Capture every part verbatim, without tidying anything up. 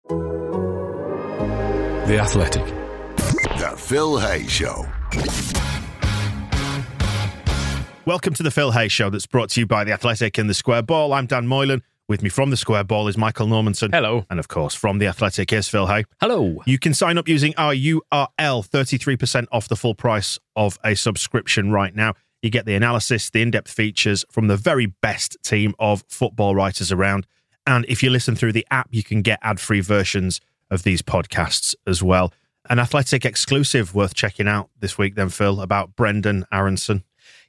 The Athletic. The Phil Hay Show. Welcome to the Phil Hay Show that's brought to you by The Athletic and The Square Ball. I'm Dan Moylan. With me from The Square Ball is Michael Normanson. Hello. And of course, from The Athletic, here's Phil Hay. Hello. You can sign up using our U R L, thirty-three percent off the full price of a subscription right now. You get the analysis, the in-depth features from the very best team of football writers around. And if you listen through the app, you can get ad-free versions of these podcasts as well. An Athletic exclusive worth checking out this week then, Phil, about Brendan Aronson.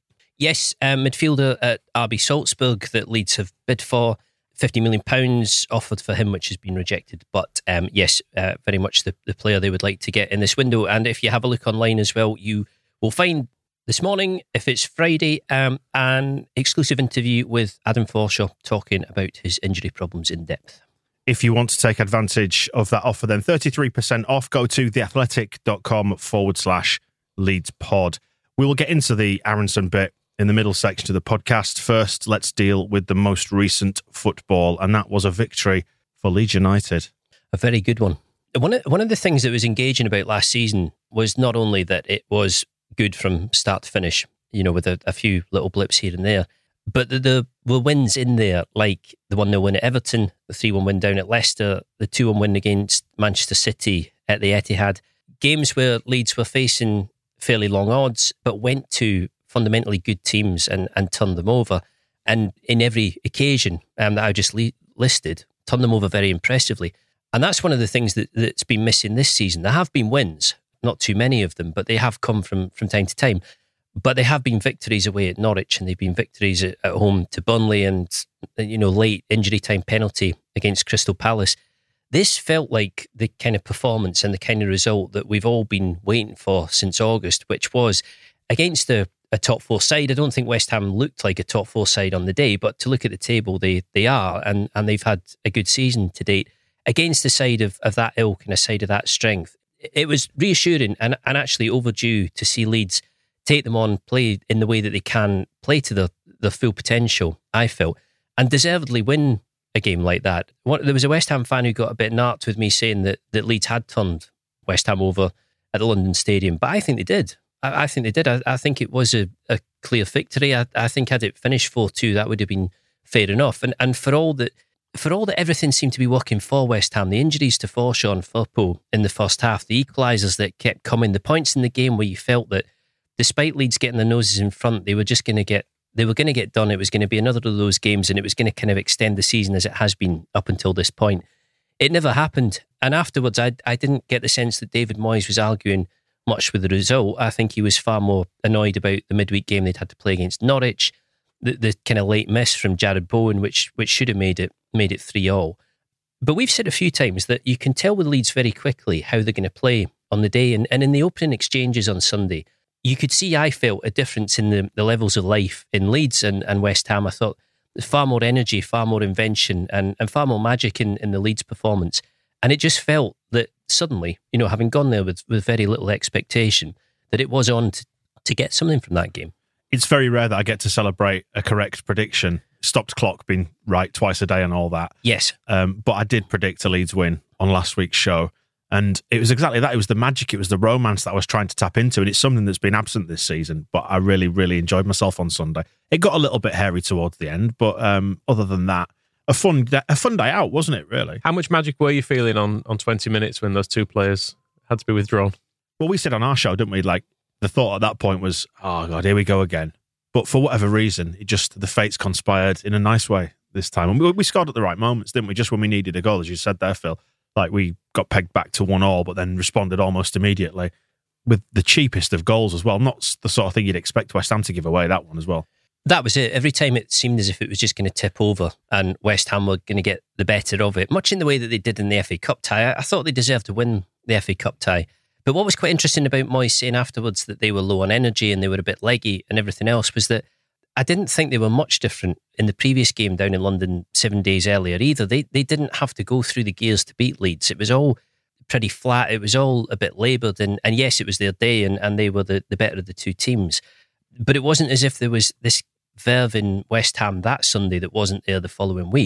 Yes, um, midfielder at R B Salzburg that Leeds have bid for. fifty million pounds offered for him, which has been rejected. But um, yes, uh, very much the, the player they would like to get in this window. And if you have a look online as well, you will find this morning, if it's Friday, um, an exclusive interview with Adam Forshaw talking about his injury problems in depth. If you want to take advantage of that offer, then thirty-three percent off. Go to theathletic.com forward slash Leeds pod. We will get into the Aronson bit in the middle section of the podcast. First, let's deal with the most recent football, and that was a victory for Leeds United. A very good one. One of, one of the things that was engaging about last season was not only that it was good from start to finish, you know, with a, a few little blips here and there, but the, the, the wins in there, like the one nil win at Everton, the three one win down at Leicester, the two one win against Manchester City at the Etihad, games where Leeds were facing fairly long odds, but went to fundamentally good teams and, and turned them over. And in every occasion um, that I just li- listed, turned them over very impressively. And that's one of the things that, that's been missing this season. There have been wins, not too many of them, but they have come from, from time to time. But they have been victories away at Norwich, and they've been victories at, at home to Burnley, and, you know, late injury time penalty against Crystal Palace. This felt like the kind of performance and the kind of result that we've all been waiting for since August, which was against a, a top four side. I don't think West Ham looked like a top four side on the day, but to look at the table, they they are, and, and they've had a good season to date against the side of, of that ilk and a side of that strength. It was reassuring and, and actually overdue to see Leeds take them on, play in the way that they can, play to their, their full potential, I felt, and deservedly win a game like that. What, there was a West Ham fan who got a bit narked with me saying that, that Leeds had turned West Ham over at the London Stadium, but I think they did. I, I think they did. I, I think it was a, a clear victory. I, I think had it finished four two, that would have been fair enough. And and for all that, for all that everything seemed to be working for West Ham, the injuries to Forshaw and Firpo in the first half, the equalisers that kept coming, the points in the game where you felt that despite Leeds getting their noses in front, they were just going to get they were going to get done. It was going to be another of those games, and it was going to kind of extend the season as it has been up until this point. It never happened. And afterwards, I I didn't get the sense that David Moyes was arguing much with the result. I think he was far more annoyed about the midweek game they'd had to play against Norwich, the, the kind of late miss from Jared Bowen, which which should have made it made it three all. But we've said a few times that you can tell with Leeds very quickly how they're going to play on the day. And, and in the opening exchanges on Sunday, you could see, I felt, a difference in the, the levels of life in Leeds and, and West Ham. I thought there's far more energy, far more invention, and, and far more magic in, in the Leeds performance. And it just felt that suddenly, you know, having gone there with, with very little expectation, that it was on to, to get something from that game. It's very rare that I get to celebrate a correct prediction. Stopped clock being right twice a day and all that. Yes. Um, but I did predict a Leeds win on last week's show. And it was exactly that. It was the magic, it was the romance that I was trying to tap into. And it's something that's been absent this season. But I really, really enjoyed myself on Sunday. It got a little bit hairy towards the end. But um, other than that, a fun, a fun day out, wasn't it, really? How much magic were you feeling on, on twenty minutes when those two players had to be withdrawn? Well, we said on our show, didn't we? Like, the thought at that point was, oh, God, here we go again. But for whatever reason, it just, the fates conspired in a nice way this time. And we, we scored at the right moments, didn't we? Just when we needed a goal, as you said there, Phil. Like, we got pegged back to one all, but then responded almost immediately with the cheapest of goals as well. Not the sort of thing you'd expect West Ham to give away, that one as well. That was it. Every time it seemed as if it was just going to tip over and West Ham were going to get the better of it, much in the way that they did in the F A Cup tie. I, I thought they deserved to win the F A Cup tie. But what was quite interesting about Moyes saying afterwards that they were low on energy and they were a bit leggy and everything else was that I didn't think they were much different in the previous game down in London seven days earlier either. They they didn't have to go through the gears to beat Leeds. It was all pretty flat. It was all a bit laboured. And, and yes, it was their day and, and they were the, the better of the two teams. But it wasn't as if there was this verve in West Ham that Sunday that wasn't there the following week.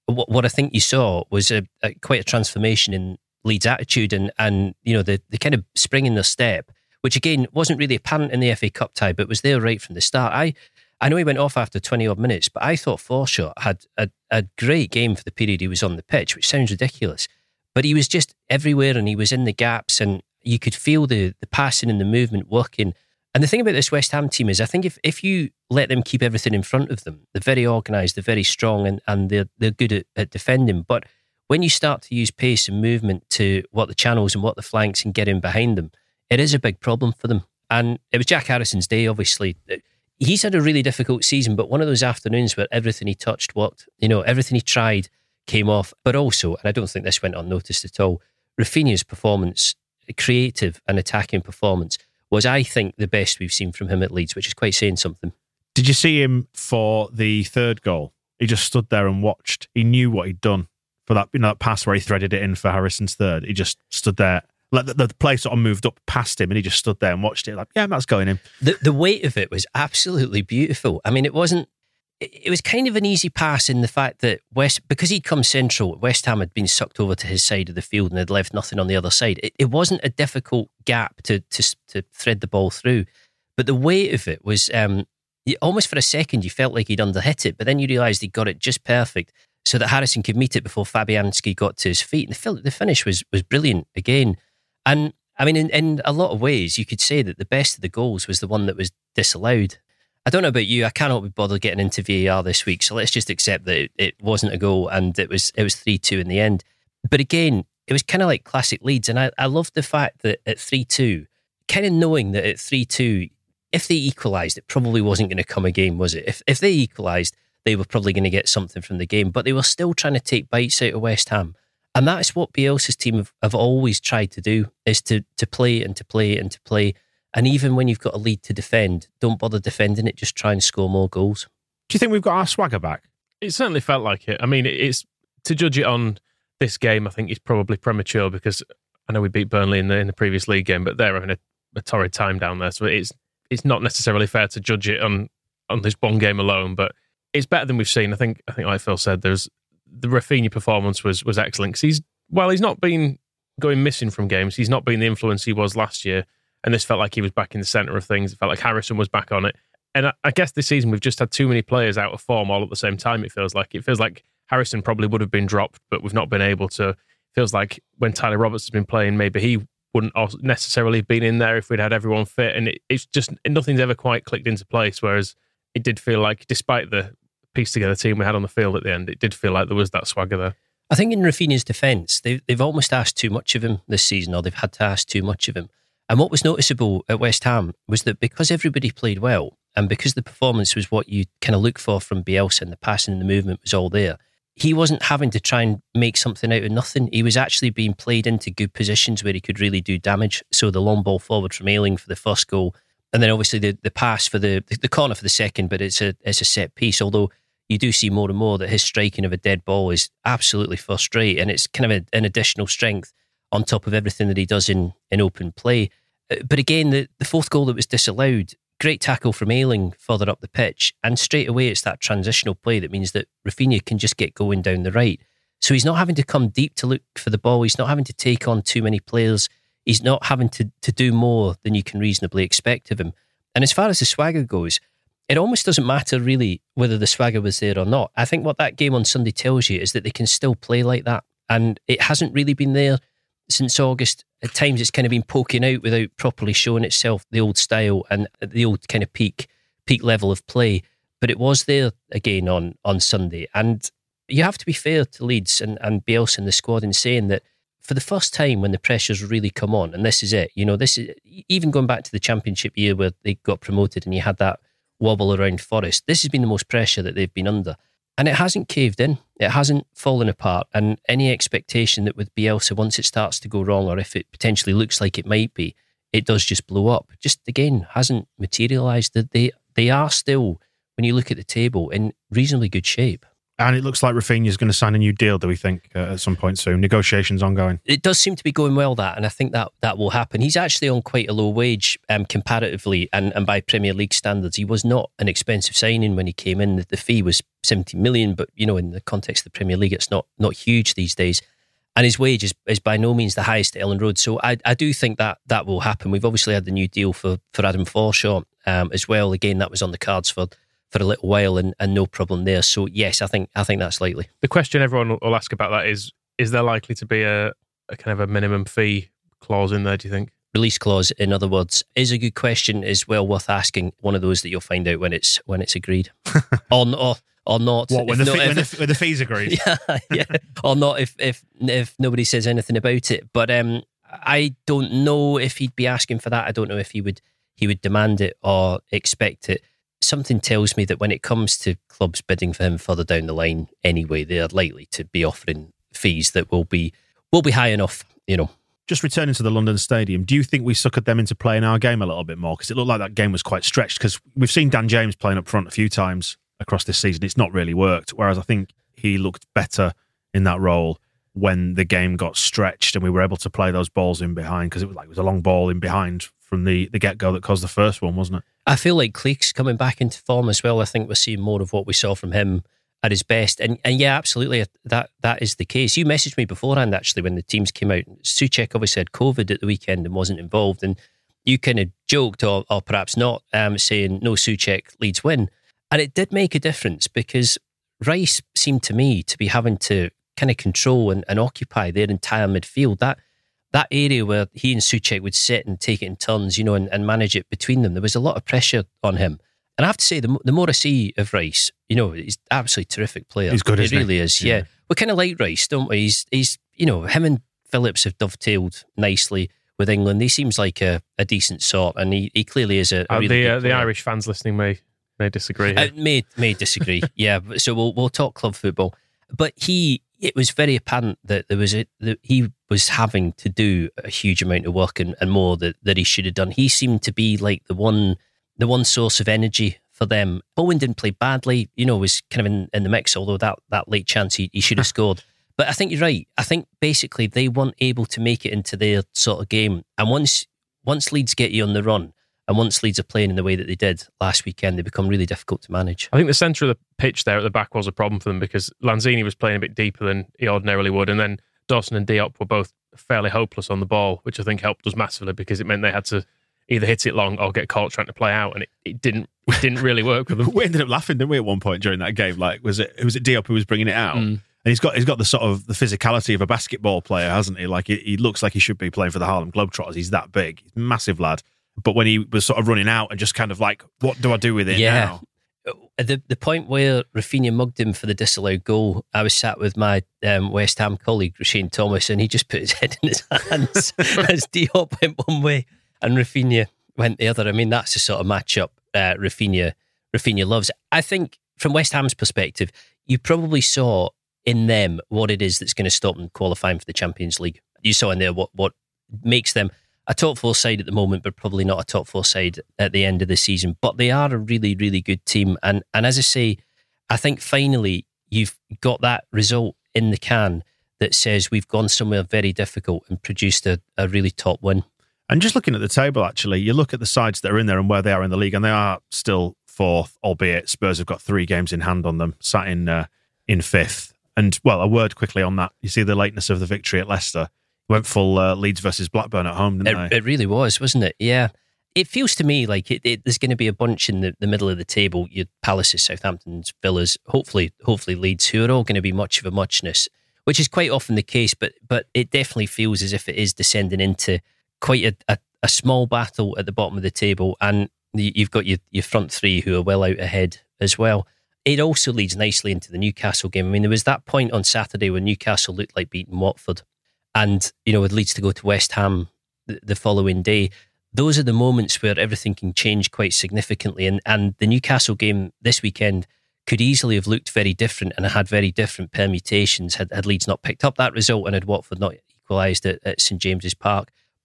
what, what I think you saw was a, a quite a transformation in Leeds' attitude and, and you know, the, the kind of spring in their step, which again wasn't really apparent in the F A Cup tie, but was there right from the start. I I know he went off after twenty odd minutes, but I thought Forshaw had a, a great game for the period he was on the pitch, which sounds ridiculous. But he was just everywhere and he was in the gaps and you could feel the, the passing and the movement working. And the thing about this West Ham team is I think if, if you let them keep everything in front of them, they're very organised, they're very strong and, and they're, they're good at, at defending. But when you start to use pace and movement to what the channels and what the flanks and get in behind them, it is a big problem for them. And it was Jack Harrison's day, obviously. He's had a really difficult season, but one of those afternoons where everything he touched worked. You know, everything he tried came off. But also, and I don't think this went unnoticed at all, Rafinha's performance, creative and attacking performance, was, I think, the best we've seen from him at Leeds, which is quite saying something. Did you see him for the third goal? He just stood there and watched. He knew what he'd done for that, you know, that pass where he threaded it in for Harrison's third. He just stood there. Like the, the play sort of moved up past him and he just stood there and watched it like, yeah, that's going in. The the weight of it was absolutely beautiful. I mean, it wasn't, it, it was kind of an easy pass in the fact that West, because he'd come central, West Ham had been sucked over to his side of the field and had left nothing on the other side. It, it wasn't a difficult gap to, to to thread the ball through. But the weight of it was, um, almost for a second, you felt like he'd underhit it, but then you realised he'd got it just perfect so that Harrison could meet it before Fabianski got to his feet. And the, the finish was was brilliant again. And I mean, in, in a lot of ways, you could say that the best of the goals was the one that was disallowed. I don't know about you, I cannot be bothered getting into V A R this week, so let's just accept that it, it wasn't a goal and it was it was three two in the end. But again, it was kind of like classic Leeds, and I, I loved the fact that at three two, kind of knowing that at three two, if they equalised, it probably wasn't going to come a game, was it? If, if they equalised, they were probably going to get something from the game, but they were still trying to take bites out of West Ham. And that's what Bielsa's team have, have always tried to do, is to to play and to play and to play. And even when you've got a lead to defend, don't bother defending it, just try and score more goals. Do you think we've got our swagger back? It certainly felt like it. I mean, it's to judge it on this game, I think is probably premature because I know we beat Burnley in the in the previous league game, but they're having a, a torrid time down there. So it's it's not necessarily fair to judge it on, on this one game alone, but it's better than we've seen. I think I think like Phil said, there's the Rafinha performance was was excellent because he's while he's not been going missing from games, he's not been the influence he was last year, and this felt like he was back in the centre of things. It felt like Harrison was back on it, and I, I guess this season we've just had too many players out of form all at the same time. It feels like it feels like Harrison probably would have been dropped, but we've not been able to. It feels like when Tyler Roberts has been playing, maybe he wouldn't necessarily have been in there if we'd had everyone fit, and it, it's just nothing's ever quite clicked into place. Whereas it did feel like, despite the piece together team we had on the field at the end, it did feel like there was that swagger there. I think in Rafinha's defence, they've, they've almost asked too much of him this season, or they've had to ask too much of him. And what was noticeable at West Ham was that because everybody played well, and because the performance was what you kind of look for from Bielsa, and the passing and the movement was all there, he wasn't having to try and make something out of nothing. He was actually being played into good positions where he could really do damage. So the long ball forward from Ayling for the first goal, and then obviously the, the pass for the the corner for the second, but it's a it's a set piece, although you do see more and more that his striking of a dead ball is absolutely first rate, and it's kind of a, an additional strength on top of everything that he does in, in open play. But again, the, the fourth goal that was disallowed, great tackle from Ayling further up the pitch, and straight away it's that transitional play that means that Rafinha can just get going down the right. So he's not having to come deep to look for the ball, he's not having to take on too many players, he's not having to, to do more than you can reasonably expect of him. And as far as the swagger goes, it almost doesn't matter really whether the swagger was there or not. I think what that game on Sunday tells you is that they can still play like that. And it hasn't really been there since August. At times it's kind of been poking out without properly showing itself, the old style and the old kind of peak peak level of play. But it was there again on, on Sunday. And you have to be fair to Leeds and, and Bielsa and the squad in saying that for the first time when the pressures really come on, and this is it, you know, this is even going back to the Championship year where they got promoted and you had that wobble around Forest, this has been the most pressure that they've been under. And it hasn't caved in. It hasn't fallen apart. And any expectation that with Bielsa, once it starts to go wrong, or if it potentially looks like it might be, it does just blow up. Just, again, hasn't materialised. That they, they are still, when you look at the table, in reasonably good shape. And it looks like Rafinha's going to sign a new deal, do we think, uh, at some point soon? Negotiations ongoing. It does seem to be going well, that, and I think that that will happen. He's actually on quite a low wage um, comparatively, and, and by Premier League standards. He was not an expensive signing when he came in. The fee was seventy million, but you know, in the context of the Premier League, it's not not huge these days. And his wage is, is by no means the highest at Ellen Road. So I, I do think that that will happen. We've obviously had the new deal for, for Adam Forshaw um, as well. Again, that was on the cards for for a little while, and, and no problem there. So yes, I think I think that's likely. The question everyone will ask about that is: is there likely to be a, a kind of a minimum fee clause in there? Do you think? Release clause, in other words, is a good question. Is well worth asking. One of those that you'll find out when it's when it's agreed, or or or not. What when the, not, fee, if, when, the, when the fee's agreed? Yeah, yeah, or not if if if nobody says anything about it. But um, I don't know if he'd be asking for that. I don't know if he would he would demand it or expect it. Something tells me that when it comes to clubs bidding for him further down the line anyway, they're likely to be offering fees that will be will be high enough, you know. Just returning to the London Stadium, do you think we suckered them into playing our game a little bit more? Because it looked like that game was quite stretched, because we've seen Dan James playing up front a few times across this season. It's not really worked, whereas I think he looked better in that role when the game got stretched and we were able to play those balls in behind, because it was like it was a long ball in behind from the, the get-go that caused the first one, wasn't it? I feel like Cleek's coming back into form as well. I think we're seeing more of what we saw from him at his best. And and yeah, absolutely, that that is the case. You messaged me beforehand, actually, when the teams came out. Souček obviously had COVID at the weekend and wasn't involved. And you kind of joked, or, or perhaps not, um, saying, no, Souček, Leeds win. And it did make a difference, because Rice seemed to me to be having to kind of control and, and occupy their entire midfield. That that area where he and Souček would sit and take it in turns, you know, and, and manage it between them, there was a lot of pressure on him. And I have to say, the, the more I see of Rice, you know, he's an absolutely terrific player. He's good, he isn't really he? is, yeah. yeah. We kind of like Rice, don't we? He's, he's, you know, him and Phillips have dovetailed nicely with England. He seems like a, a decent sort, and he, he clearly is a, a uh, really the, good uh, the player. Irish fans listening may may disagree. Uh, may may disagree, yeah. So we'll we'll talk club football. But he, it was very apparent that there was a that he was having to do a huge amount of work and, and more that, that he should have done. He seemed to be like the one the one source of energy for them. Bowen didn't play badly, you know, was kind of in, in the mix, although that, that late chance he, he should have scored. But I think you're right. I think basically they weren't able to make it into their sort of game. And once once Leeds get you on the run, and once Leeds are playing in the way that they did last weekend, they become really difficult to manage. I think the centre of the pitch there at the back was a problem for them, because Lanzini was playing a bit deeper than he ordinarily would, and then Dawson and Diop were both fairly hopeless on the ball, which I think helped us massively, because it meant they had to either hit it long or get caught trying to play out, and it, it didn't it didn't really work with them. We ended up laughing, didn't we, at one point during that game? Like, was it was it Diop who was bringing it out? Mm. And he's got he's got the sort of the physicality of a basketball player, hasn't he? Like, he, he looks like he should be playing for the Harlem Globetrotters. He's that big, he's a massive lad. But when he was sort of running out and just kind of like, what do I do with it yeah. now? The the point where Rafinha mugged him for the disallowed goal, I was sat with my um, West Ham colleague, Shane Thomas, and he just put his head in his hands as Diop went one way and Rafinha went the other. I mean, that's the sort of matchup uh, Rafinha, Rafinha loves. I think from West Ham's perspective, you probably saw in them what it is that's going to stop them qualifying for the Champions League. You saw in there what, what makes them a top four side at the moment, but probably not a top four side at the end of the season. But they are a really, really good team. And and as I say, I think finally you've got that result in the can that says we've gone somewhere very difficult and produced a, a really top win. And just looking at the table, actually, you look at the sides that are in there and where they are in the league, and they are still fourth, albeit Spurs have got three games in hand on them, sat in uh, in fifth. And, well, a word quickly on that. You see the lateness of the victory at Leicester. Went full uh, Leeds versus Blackburn at home, didn't it, they? It really was, wasn't it? Yeah. It feels to me like it, it, there's going to be a bunch in the, the middle of the table. Your Palaces, Southamptons, Villas, hopefully hopefully Leeds, who are all going to be much of a muchness, which is quite often the case, but but it definitely feels as if it is descending into quite a, a, a small battle at the bottom of the table. And you've got your, your front three who are well out ahead as well. It also leads nicely into the Newcastle game. I mean, there was that point on Saturday when Newcastle looked like beating Watford. And, you know, with Leeds to go to West Ham the, the following day, those are the moments where everything can change quite significantly. And and the Newcastle game this weekend could easily have looked very different and had very different permutations had, had Leeds not picked up that result and had Watford not equalised at, at St James's Park.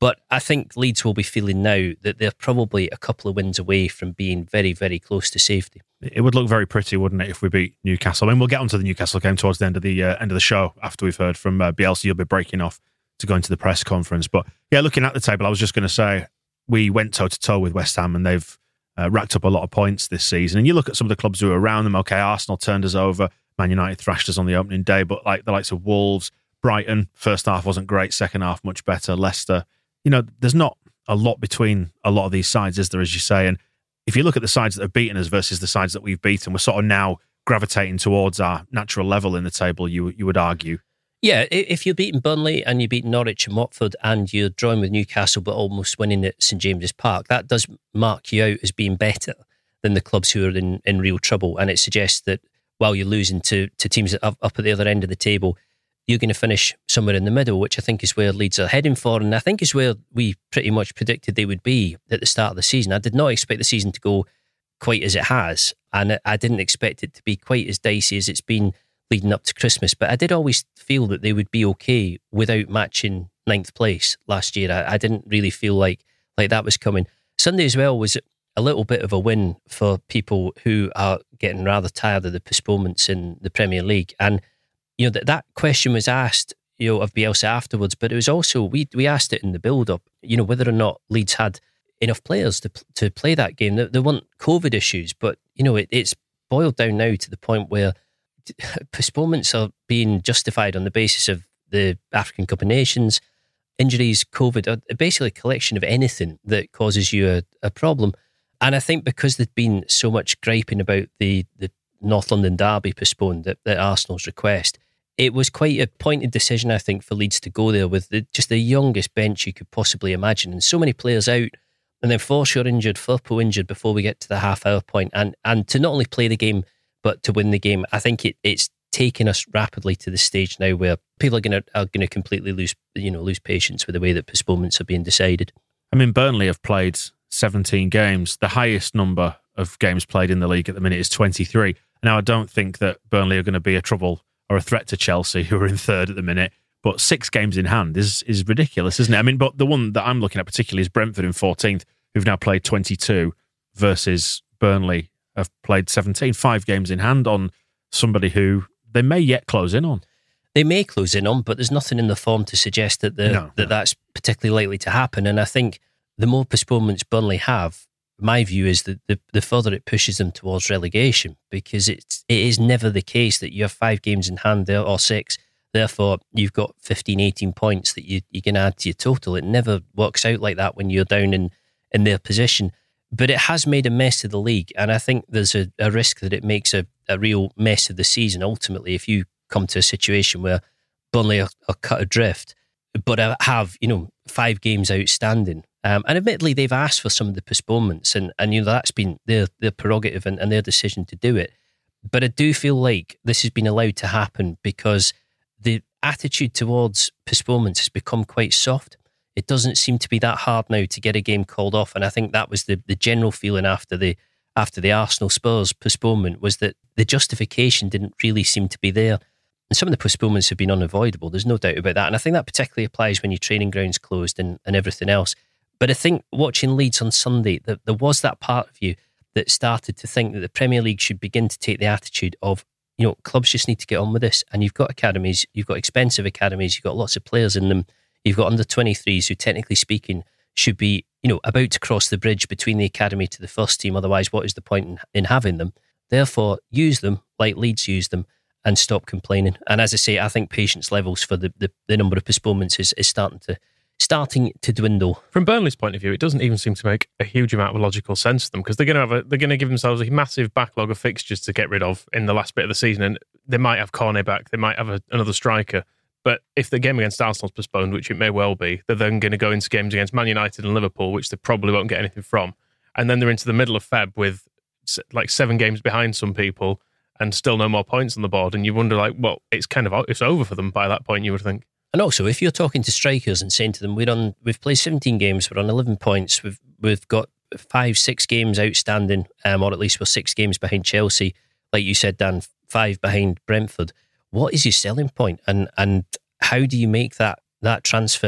But I think Leeds will be feeling now that they're probably a couple of wins away from being very, very close to safety. It would look very pretty, wouldn't it, if we beat Newcastle? I mean, we'll get onto the Newcastle game towards the end of the uh, end of the show after we've heard from uh, Bielsa. You'll be breaking off to go into the press conference. But yeah, looking at the table, I was just going to say we went toe to toe with West Ham, and they've uh, racked up a lot of points this season. And you look at some of the clubs who are around them. Okay, Arsenal turned us over. Man United thrashed us on the opening day, but like the likes of Wolves, Brighton, first half wasn't great, second half much better. Leicester, you know, there's not a lot between a lot of these sides, is there, as you say? And if you look at the sides that have beaten us versus the sides that we've beaten, we're sort of now gravitating towards our natural level in the table, you you would argue. Yeah, if you're beating Burnley and you beat Norwich and Watford and you're drawing with Newcastle but almost winning at St James's Park, that does mark you out as being better than the clubs who are in, in real trouble. And it suggests that while you're losing to, to teams that are up at the other end of the table, you're going to finish somewhere in the middle, which I think is where Leeds are heading for. And I think is where we pretty much predicted they would be at the start of the season. I did not expect the season to go quite as it has. And I didn't expect it to be quite as dicey as it's been leading up to Christmas. But I did always feel that they would be okay without matching ninth place last year. I, I didn't really feel like, like that was coming. Sunday as well was a little bit of a win for people who are getting rather tired of the postponements in the Premier League. And you know, that, that question was asked, you know, of Bielsa afterwards, but it was also, we we asked it in the build-up, you know, whether or not Leeds had enough players to to play that game. There, there weren't COVID issues, but, you know, it, it's boiled down now to the point where postponements are being justified on the basis of the African Cup of Nations, injuries, COVID, are basically a collection of anything that causes you a, a problem. And I think because there'd been so much griping about the, the North London derby postponed at, at Arsenal's request, it was quite a pointed decision, I think, for Leeds to go there with the, just the youngest bench you could possibly imagine, and so many players out, and then Forshaw injured, Firpo injured before we get to the half-hour point, and and to not only play the game but to win the game. I think it, it's taken us rapidly to the stage now where people are going to are going to completely lose you know lose patience with the way that postponements are being decided. I mean, Burnley have played seventeen games. The highest number of games played in the league at the minute is twenty-three. Now, I don't think that Burnley are going to be a trouble or a threat to Chelsea, who are in third at the minute, but six games in hand is is ridiculous, isn't it? I mean, but the one that I'm looking at particularly is Brentford in fourteenth, who've now played twenty-two, versus Burnley have played seventeen, five games in hand on somebody who they may yet close in on. They may close in on, but there's nothing in the form to suggest that the, no, that no. that's particularly likely to happen. And I think the more postponements Burnley have, my view is that the, the further it pushes them towards relegation, because it's, it is never the case that you have five games in hand there, or six. Therefore, you've got fifteen, eighteen points that you, you can add to your total. It never works out like that when you're down in, in their position. But it has made a mess of the league, and I think there's a, a risk that it makes a, a real mess of the season, ultimately, if you come to a situation where Burnley are, are cut adrift, but have, you know, five games outstanding. Um, and admittedly, they've asked for some of the postponements, and, and you know, that's been their, their prerogative and, and their decision to do it. But I do feel like this has been allowed to happen because the attitude towards postponements has become quite soft. It doesn't seem to be that hard now to get a game called off. And I think that was the, the general feeling after the after the Arsenal Spurs postponement, was that the justification didn't really seem to be there. And some of the postponements have been unavoidable. There's no doubt about that. And I think that particularly applies when your training ground's closed and, and everything else. But I think watching Leeds on Sunday, that there was that part of you that started to think that the Premier League should begin to take the attitude of, you know, clubs just need to get on with this. And you've got academies, you've got expensive academies, you've got lots of players in them. You've got under twenty-threes who, technically speaking, should be, you know, about to cross the bridge between the academy to the first team. Otherwise, what is the point in, in having them? Therefore, use them like Leeds use them and stop complaining. And as I say, I think patience levels for the, the, the number of postponements is, is starting to starting to dwindle. From Burnley's point of view, it doesn't even seem to make a huge amount of logical sense to them, because they're going to have a, they're going to give themselves a massive backlog of fixtures to get rid of in the last bit of the season, and they might have Cornet back, they might have a, another striker. But if the game against Arsenal's postponed, which it may well be, they're then going to go into games against Man United and Liverpool, which they probably won't get anything from. And then they're into the middle of Feb with like seven games behind some people and still no more points on the board. And you wonder, like, well, it's kind of it's over for them by that point, you would think. And also, if you're talking to strikers and saying to them, we're on, we've played seventeen games, we're on eleven points, we've we've got five, six games outstanding, um, or at least we're six games behind Chelsea, like you said, Dan, five behind Brentford. What is your selling point? And and how do you make that that transfer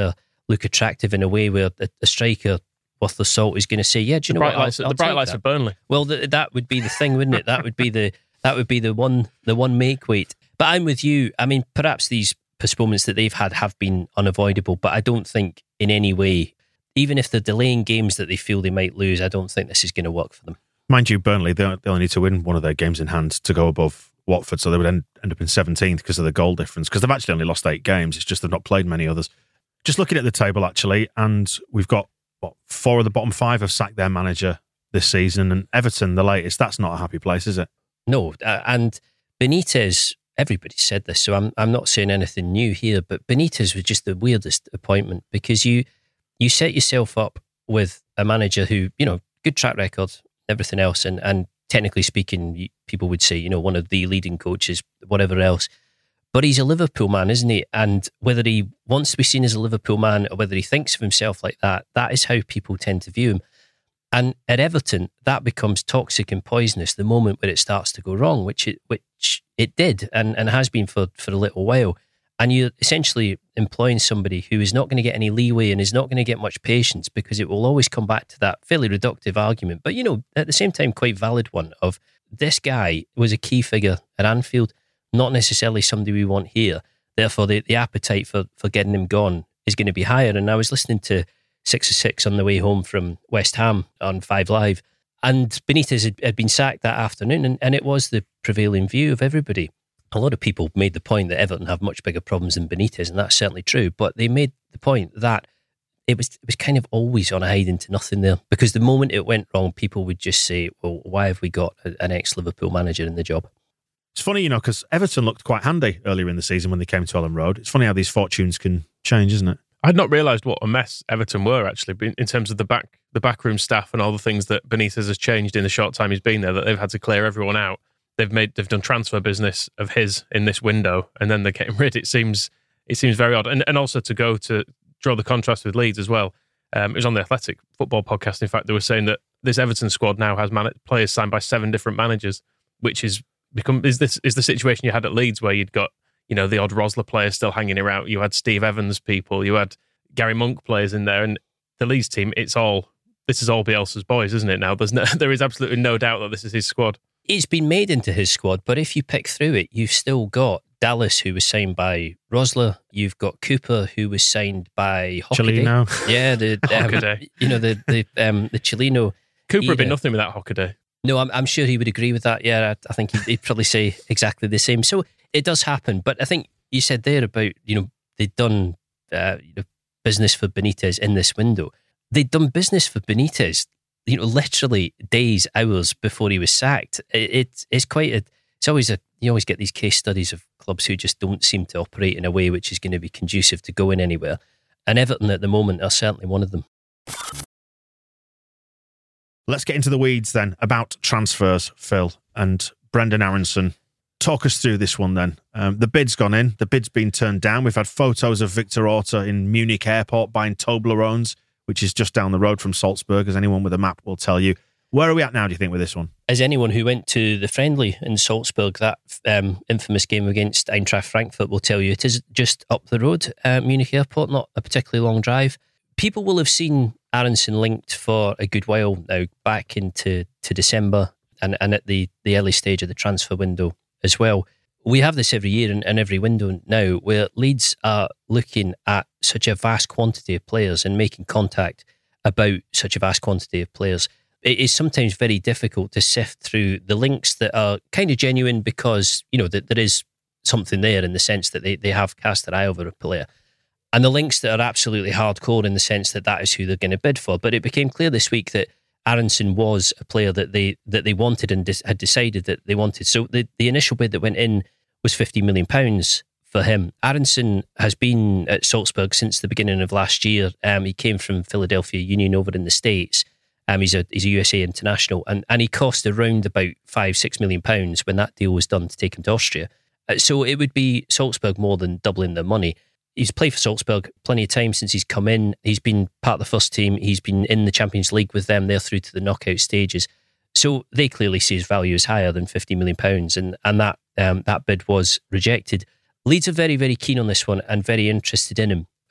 look attractive in a way where a, a striker worth the salt is going to say, yeah, do you the know bright what? lights, I'll, I'll the bright take lights that. of Burnley. Well, th- that would be the thing, wouldn't it? That would be the that would be the one the one make weight. But I'm with you. I mean, perhaps these postponements that they've had have been unavoidable, but I don't think in any way, even if they're delaying games that they feel they might lose, I don't think this is going to work for them. Mind you, Burnley, they they only need to win one of their games in hand to go above Watford, so they would end, end up in seventeenth because of the goal difference, because they've actually only lost eight games. It's just they've not played many others. Just looking at the table, actually, and we've got, what, four of the bottom five have sacked their manager this season, and Everton, the latest. That's not a happy place, is it? No, uh, and Benitez, everybody said this, so I'm I'm not saying anything new here, but Benitez was just the weirdest appointment, because you you set yourself up with a manager who, you know, good track record, everything else, and, and technically speaking, people would say, you know, one of the leading coaches, whatever else. But he's a Liverpool man, isn't he? And whether he wants to be seen as a Liverpool man or whether he thinks of himself like that, that is how people tend to view him. And at Everton, that becomes toxic and poisonous the moment where it starts to go wrong, which it which it did and, and has been for, for a little while. And you're essentially employing somebody who is not going to get any leeway and is not going to get much patience, because it will always come back to that fairly reductive argument, but, you know, at the same time, quite valid one of, this guy was a key figure at Anfield, not necessarily somebody we want here. Therefore, the, the appetite for, for getting him gone is going to be higher. And I was listening to Six of Six on the way home from West Ham on Five Live, and Benitez had, had been sacked that afternoon, and, and it was the prevailing view of everybody. A lot of people made the point that Everton have much bigger problems than Benitez, and that's certainly true. But they made the point that it was it was kind of always on a hiding to nothing there, because the moment it went wrong, people would just say, well, why have we got a, an ex-Liverpool manager in the job? It's funny, you know, because Everton looked quite handy earlier in the season when they came to Ellen Road. It's funny how these fortunes can change, isn't it? I had not realised what a mess Everton were, actually, in terms of the back the backroom staff and all the things that Benitez has changed in the short time he's been there, that they've had to clear everyone out. They've made they've done transfer business of his in this window, and then they're getting rid. It seems it seems very odd. And and also to go to draw the contrast with Leeds as well. Um, it was on the Athletic Football podcast. In fact, they were saying that this Everton squad now has man- players signed by seven different managers, which is become is this is the situation you had at Leeds, where you'd got, you know, the odd Rosler player still hanging around. You had Steve Evans people, you had Gary Monk players in there, and the Leeds team. It's all this is all Bielsa's boys, isn't it? Now there's no, there is absolutely no doubt that this is his squad. It's been made into his squad, but if you pick through it, you've still got Dallas, who was signed by Rosler. You've got Cooper, who was signed by Hockaday. Chileno. Yeah, the um, you know the the um, the Chileno. Cooper would be era. nothing without Hockaday. No, I'm I'm sure he would agree with that. Yeah, I, I think he'd, he'd probably say exactly the same. So it does happen, but I think you said there about, you know, they'd done uh, you know, business for Benitez in this window. They'd done business for Benitez, you know, literally days, hours before he was sacked. It, it, it's quite a, it's always a, you always get these case studies of clubs who just don't seem to operate in a way which is going to be conducive to going anywhere. And Everton at the moment are certainly one of them. Let's get into the weeds then about transfers, Phil, and Brendan Aronson. Talk us through this one then. Um, the bid's gone in. The bid's been turned down. We've had photos of Victor Orta in Munich airport buying Toblerones, which is just down the road from Salzburg, as anyone with a map will tell you. Where are we at now, do you think, with this one? As anyone who went to the friendly in Salzburg, that um, infamous game against Eintracht Frankfurt will tell you, it is just up the road, uh, Munich airport, not a particularly long drive. People will have seen Aronson linked for a good while now, back into to December and, and at the, the early stage of the transfer window as well. We have this every year and, and every window now, where Leeds are looking at such a vast quantity of players and making contact about such a vast quantity of players. It is sometimes very difficult to sift through the links that are kind of genuine, because, you know, that there is something there in the sense that they, they have cast their eye over a player, and the links that are absolutely hardcore in the sense that that is who they're going to bid for. But it became clear this week that Aronson was a player that they that they wanted and dis- had decided that they wanted. So the, the initial bid that went in was fifty million pounds for him. Aronson has been at Salzburg since the beginning of last year. Um, he came from Philadelphia Union over in the States. Um, he's a he's a U S A international, and, and he cost around about five, six million pounds when that deal was done to take him to Austria. Uh, so it would be Salzburg more than doubling their money. He's played for Salzburg plenty of times since he's come in. He's been part of the first team. He's been in the Champions League with them. They're through to the knockout stages. So they clearly see his value as higher than fifty million pounds, and, and that um, that bid was rejected. Leeds are very, very keen on this one and very interested in him.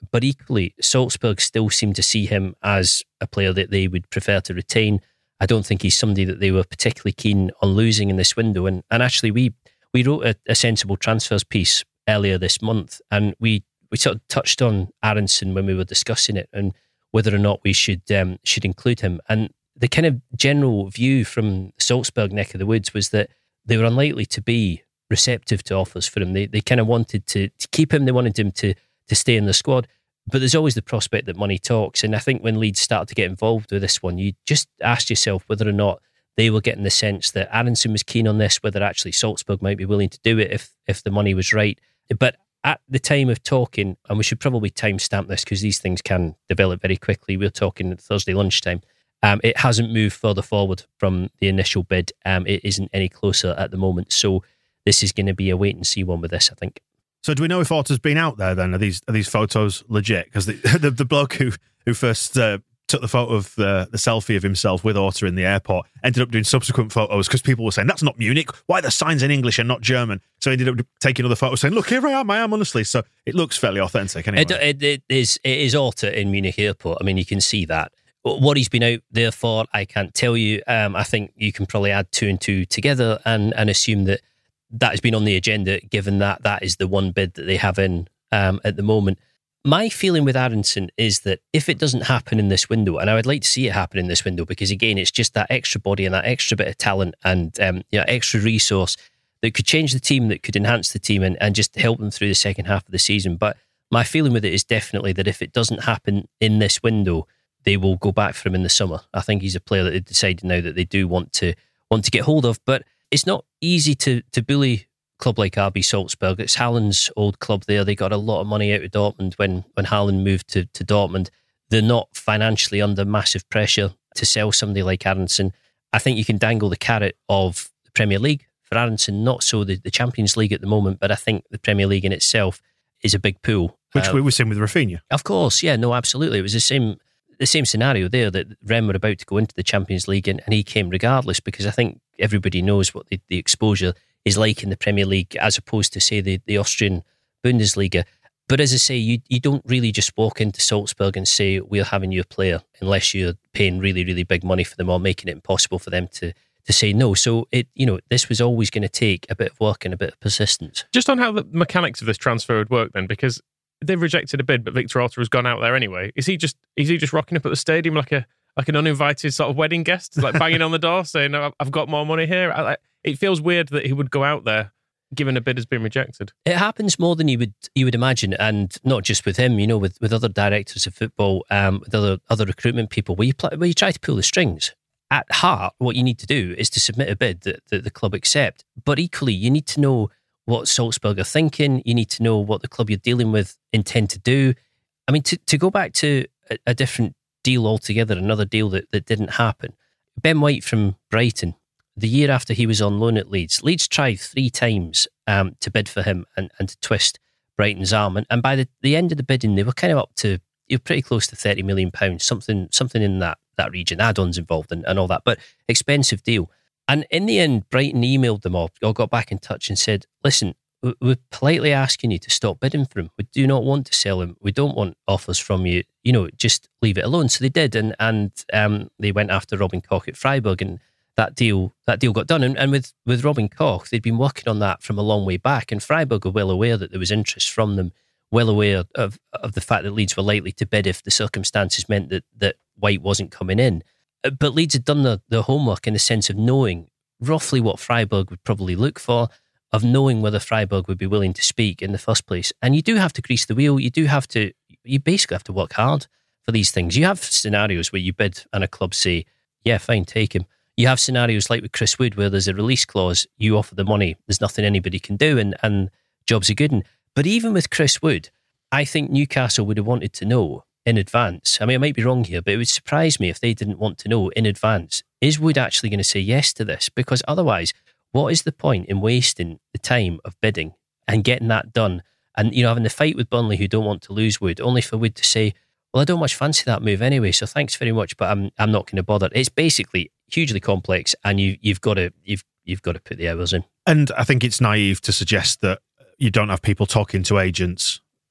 But equally, Salzburg still seem to see him as a player that they would prefer to retain. I don't think he's somebody that they were particularly keen on losing in this window. And and actually, we we wrote a, a sensible transfers piece earlier this month, and we, we sort of touched on Aronson when we were discussing it and whether or not we should um, should include him. And the kind of general view from Salzburg neck of the woods was that they were unlikely to be receptive to offers for him. They they kind of wanted to, to keep him. They wanted him to to stay in the squad. But there's always the prospect that money talks. And I think when Leeds started to get involved with this one, you just asked yourself whether or not they were getting the sense that Aronson was keen on this, whether actually Salzburg might be willing to do it if if the money was right. But at the time of talking, and we should probably timestamp this because these things can develop very quickly. We're talking Thursday lunchtime. Um, it hasn't moved further forward from the initial bid. Um, it isn't any closer at the moment. So this is going to be a wait and see one with this, I think. So do we know if Orta's been out there then? Are these are these photos legit? Because the, the the bloke who who first uh, took the photo of the, the selfie of himself with Orta in the airport ended up doing subsequent photos because people were saying, that's not Munich. Why are the signs in English and not German? So he ended up taking other photos saying, look, here I am, I am, honestly. So it looks fairly authentic anyway. It, it, it, is, it is Orta in Munich airport. I mean, you can see that. What he's been out there for, I can't tell you. Um, I think you can probably add two and two together and, and assume that that has been on the agenda, given that that is the one bid that they have in um, at the moment. My feeling with Aronson is that if it doesn't happen in this window, and I would like to see it happen in this window, because again, it's just that extra body and that extra bit of talent and um, you know, extra resource that could change the team, that could enhance the team and, and just help them through the second half of the season. But my feeling with it is definitely that if it doesn't happen in this window, they will go back for him in the summer. I think he's a player that they've decided now that they do want to want to get hold of. But it's not easy to to bully a club like R B Salzburg. It's Haaland's old club there. They got a lot of money out of Dortmund when, when Haaland moved to, to Dortmund. They're not financially under massive pressure to sell somebody like Aronson. I think you can dangle the carrot of the Premier League for Aronson, not so the, the Champions League at the moment, but I think the Premier League in itself is a big pool. Which uh, we were seeing with Rafinha. Of course, yeah, no, absolutely. It was the same the same scenario there, that Rennes were about to go into the Champions League and, and he came regardless, because I think everybody knows what the, the exposure is like in the Premier League as opposed to, say, the, the Austrian Bundesliga. But as I say, you you don't really just walk into Salzburg and say, we're having your player, unless you're paying really, really big money for them or making it impossible for them to to say no. So, it you know, this was always going to take a bit of work and a bit of persistence. Just on how the mechanics of this transfer would work then, because they've rejected a bid, but Victor Orta has gone out there anyway. Is he just is he just rocking up at the stadium like a like an uninvited sort of wedding guest, like banging on the door saying, oh, I've got more money here? I, it feels weird that he would go out there given a bid has been rejected. It happens more than you would you would imagine, and not just with him, you know, with, with other directors of football, um, with other other recruitment people, where you play, where you try to pull the strings. At heart, what you need to do is to submit a bid that, that the club accept. But equally, you need to know what Salzburg are thinking. You need to know what the club you're dealing with intend to do. I mean, to, to go back to a, a different deal altogether, another deal that, that didn't happen. Ben White from Brighton, the year after he was on loan at Leeds, Leeds tried three times um, to bid for him and, and to twist Brighton's arm. And, and by the, the end of the bidding, they were kind of up to, you're pretty close to thirty million pounds, something something in that that region, add-ons involved and, and all that, but expensive deal. And in the end, Brighton emailed them all, or got back in touch and said, listen, we're politely asking you to stop bidding for him. We do not want to sell him. We don't want offers from you. You know, just leave it alone. So they did, and and um, they went after Robin Koch at Freiburg, and that deal that deal got done. And, and with, with Robin Koch, they'd been working on that from a long way back, and Freiburg were well aware that there was interest from them, well aware of, of the fact that Leeds were likely to bid if the circumstances meant that, that White wasn't coming in. But Leeds had done the, the homework in the sense of knowing roughly what Freiburg would probably look for, of knowing whether Freiburg would be willing to speak in the first place. And you do have to grease the wheel. You do have to, you basically have to work hard for these things. You have scenarios where you bid and a club say, yeah, fine, take him. You have scenarios like with Chris Wood where there's a release clause, you offer the money, there's nothing anybody can do, and, and jobs are good. And, but even with Chris Wood, I think Newcastle would have wanted to know in advance. I mean, I might be wrong here, but it would surprise me if they didn't want to know in advance, is Wood actually going to say yes to this? Because otherwise, what is the point in wasting the time of bidding and getting that done? And, you know, having the fight with Burnley who don't want to lose Wood, only for Wood to say, well, I don't much fancy that move anyway, so thanks very much, but I'm I'm not going to bother. It's basically hugely complex, and you you've got to you've you've got to put the hours in. And I think it's naive to suggest that you don't have people talking to agents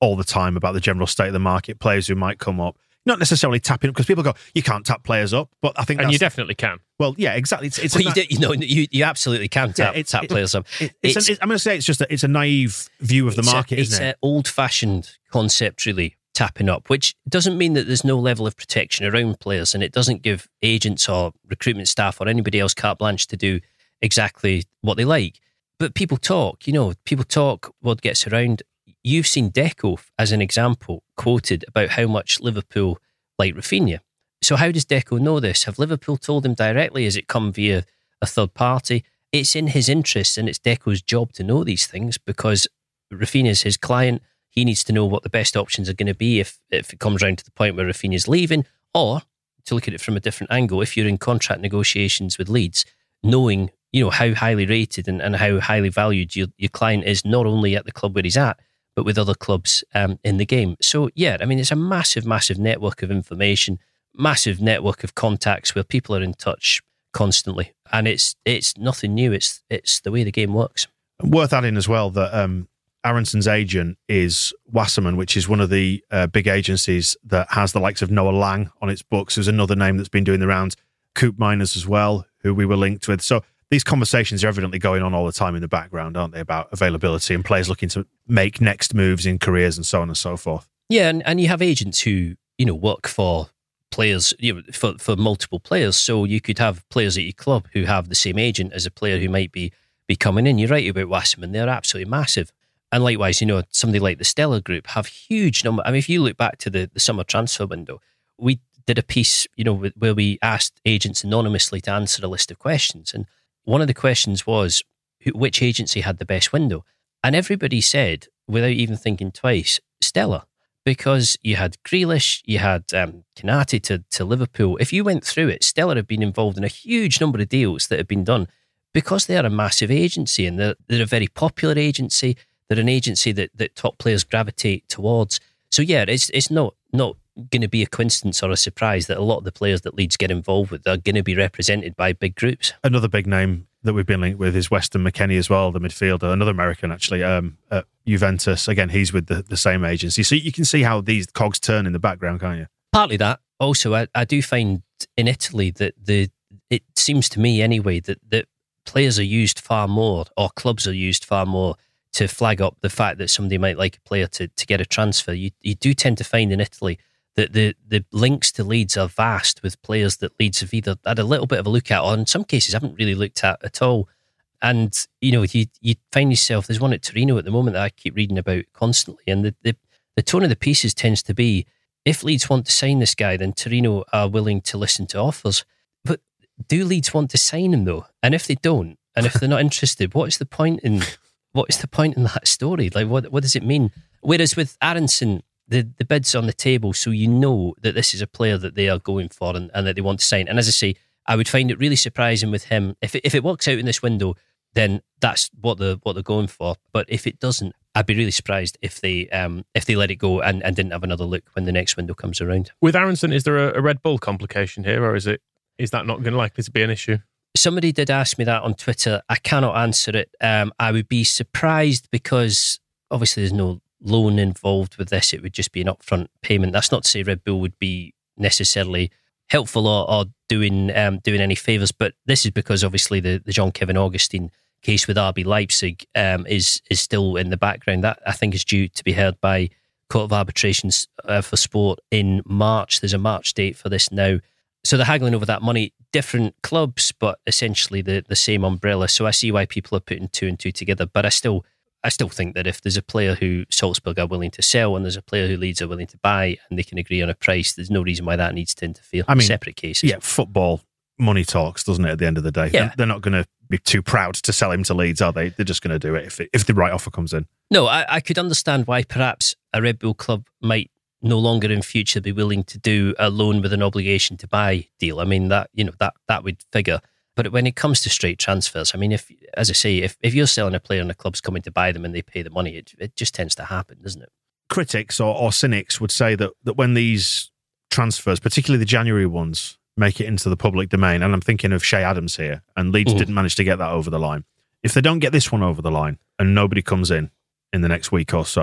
all the time about the general state of the market, players who might come up. Not necessarily tapping up, because people go, you can't tap players up, but I think and that's, you definitely can. Well, yeah, exactly. It's, it's well, a, you, do, you know, you, you absolutely can tap, yeah, it's, tap it, players up. It, it's, it's, an, I'm going to say it's just a, it's a naive view of the market, a, isn't it's it? It's an old-fashioned concept, really, tapping up, which doesn't mean that there's no level of protection around players, and it doesn't give agents or recruitment staff or anybody else carte blanche to do exactly what they like. But people talk, you know, people talk, word gets around. You've seen Deco, as an example, quoted about how much Liverpool like Raphinha. So how does Deco know this? Have Liverpool told him directly? Has it come via a third party? It's in his interest, and it's Deco's job to know these things, because Raphinha is his client. He needs to know what the best options are going to be if, if it comes around to the point where Raphinha's leaving, or to look at it from a different angle, if you're in contract negotiations with Leeds, knowing, you know, how highly rated and, and how highly valued your, your client is, not only at the club where he's at, but with other clubs um, in the game. So, yeah, I mean, it's a massive, massive network of information, massive network of contacts where people are in touch constantly. And it's it's nothing new. It's it's the way the game works. Worth adding as well that um, Aronson's agent is Wasserman, which is one of the uh, big agencies that has the likes of Noah Lang on its books. There's another name that's been doing the rounds, Coop Miners as well, who we were linked with. So these conversations are evidently going on all the time in the background, aren't they, about availability and players looking to make next moves in careers and so on and so forth. Yeah, and, and you have agents who, you know, work for players, you know, for, for multiple players. So you could have players at your club who have the same agent as a player who might be, be coming in. You're right about Wasserman. They're absolutely massive. And likewise, you know, somebody like the Stellar Group have huge number. I mean, if you look back to the, the summer transfer window, we did a piece, you know, where we asked agents anonymously to answer a list of questions. And one of the questions was, which agency had the best window? And everybody said, without even thinking twice, Stella. Because you had Grealish, you had um, Konate to, to Liverpool. If you went through it, Stella had been involved in a huge number of deals that had been done because they are a massive agency, and they're, they're a very popular agency. They're an agency that, that top players gravitate towards. So yeah, it's it's not not going to be a coincidence or a surprise that a lot of the players that Leeds get involved with are going to be represented by big groups. Another big name that we've been linked with is Weston McKennie as well, the midfielder, another American actually, um, at Juventus. Again, he's with the, the same agency. So you can see how these cogs turn in the background, can't you? Partly that. Also, I, I do find in Italy that the it seems to me anyway that, that players are used far more, or clubs are used far more, to flag up the fact that somebody might like a player to, to get a transfer. You you do tend to find in Italy that the, the links to Leeds are vast, with players that Leeds have either had a little bit of a look at, or in some cases haven't really looked at at all. And, you know, you you find yourself, there's one at Torino at the moment that I keep reading about constantly, and the, the, the tone of the pieces tends to be, if Leeds want to sign this guy, then Torino are willing to listen to offers. But do Leeds want to sign him, though? And if they don't, and if they're not interested, what is the point in what is the point in that story? Like, what what does it mean? Whereas with Aronson, the, the bid's on the table, so you know that this is a player that they are going for and, and that they want to sign. And as I say, I would find it really surprising with him. If it, if it works out in this window, then that's what they're, what they're going for. But if it doesn't, I'd be really surprised if they um, if they let it go and, and didn't have another look when the next window comes around. With Aronson, is there a, a Red Bull complication here, or is it is that not going to likely to be an issue? Somebody did ask me that on Twitter. I cannot answer it. Um, I would be surprised because obviously there's no loan involved with this. It would just be an upfront payment. That's not to say Red Bull would be necessarily helpful or, or doing um, doing any favours, but this is because obviously the, the Jean-Kevin Augustin case with R B Leipzig um, is is still in the background. That, I think, is due to be heard by Court of Arbitrations uh, for Sport in March. There's a March date for this now. So they're haggling over that money. Different clubs, but essentially the, the same umbrella. So I see why people are putting two and two together. But I still I still think that if there's a player who Salzburg are willing to sell and there's a player who Leeds are willing to buy and they can agree on a price, there's no reason why that needs to interfere. I mean, separate cases. Yeah, football money talks, doesn't it, at the end of the day? Yeah. They're, they're not going to be too proud to sell him to Leeds, are they? They're just going to do it if, it, if the right offer comes in. No, I, I could understand why perhaps a Red Bull club might no longer in future be willing to do a loan with an obligation to buy deal. I mean, that, you know, that, that would figure. But when it comes to straight transfers, I mean, if, as I say, if, if you're selling a player and the club's coming to buy them and they pay the money, it, it just tends to happen, doesn't it? Critics or, or cynics would say that, that when these transfers, particularly the January ones, make it into the public domain, and I'm thinking of Shea Adams here, and Leeds mm. didn't manage to get that over the line. If they don't get this one over the line and nobody comes in in the next week or so,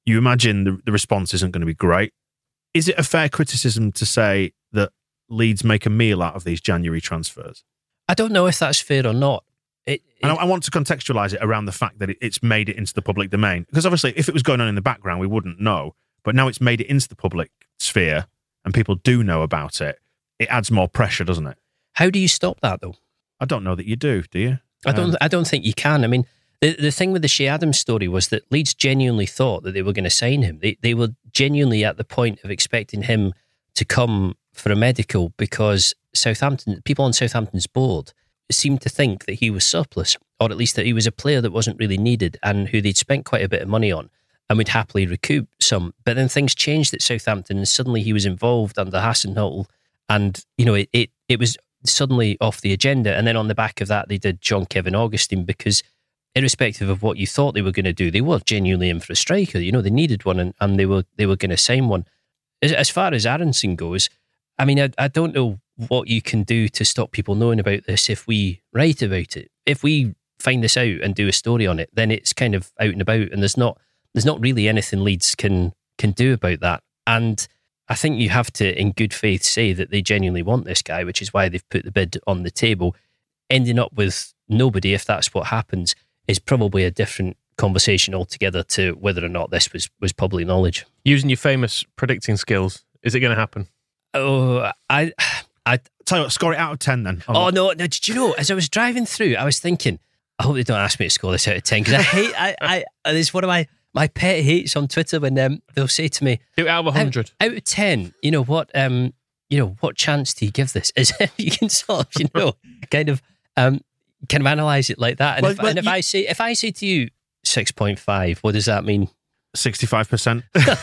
you imagine the, the response isn't going to be great. Is it a fair criticism to say that Leeds make a meal out of these January transfers? I don't know if that's fair or not. It, it, and I, I want to contextualise it around the fact that it, it's made it into the public domain. Because obviously, if it was going on in the background, we wouldn't know. But now it's made it into the public sphere and people do know about it. It adds more pressure, doesn't it? How do you stop that, though? I don't know that you do, do you? I don't. Um, I don't think you can. I mean, the the thing with the Shea Adams story was that Leeds genuinely thought that they were going to sign him. They they were genuinely at the point of expecting him to come for a medical because Southampton people on Southampton's board seemed to think that he was surplus, or at least that he was a player that wasn't really needed and who they'd spent quite a bit of money on and would happily recoup some. But then things changed at Southampton, and suddenly he was involved under Hasenhüttl, and you know it it, it was. suddenly off the agenda. And then on the back of that, they did John Kevin Augustine because irrespective of what you thought they were going to do, they were genuinely in for a striker. You know, they needed one and, and they were they were going to sign one. As, as far as Aronson goes, I mean, I, I don't know what you can do to stop people knowing about this if we write about it. If we find this out and do a story on it, then it's kind of out and about, and there's not there's not really anything Leeds can can do about that. And I think you have to, in good faith, say that they genuinely want this guy, which is why they've put the bid on the table. Ending up with nobody, if that's what happens, is probably a different conversation altogether to whether or not this was, was public knowledge. Using your famous predicting skills, is it going to happen? Oh, I... I Tell you what, score it out of ten then. Oh, no, no, did you know, as I was driving through, I was thinking, I hope they don't ask me to score this out of ten, because I hate... I, I, it's one of my... My pet hates on Twitter when um, they'll say to me, do it out of one hundred. Out, out of ten, you know, what um, you know, what chance do you give this? As if you can sort of, you know, kind of um, kind of analyse it like that. And well, if, well, and if you, I say if I say to you six point five, what does that mean? sixty-five percent.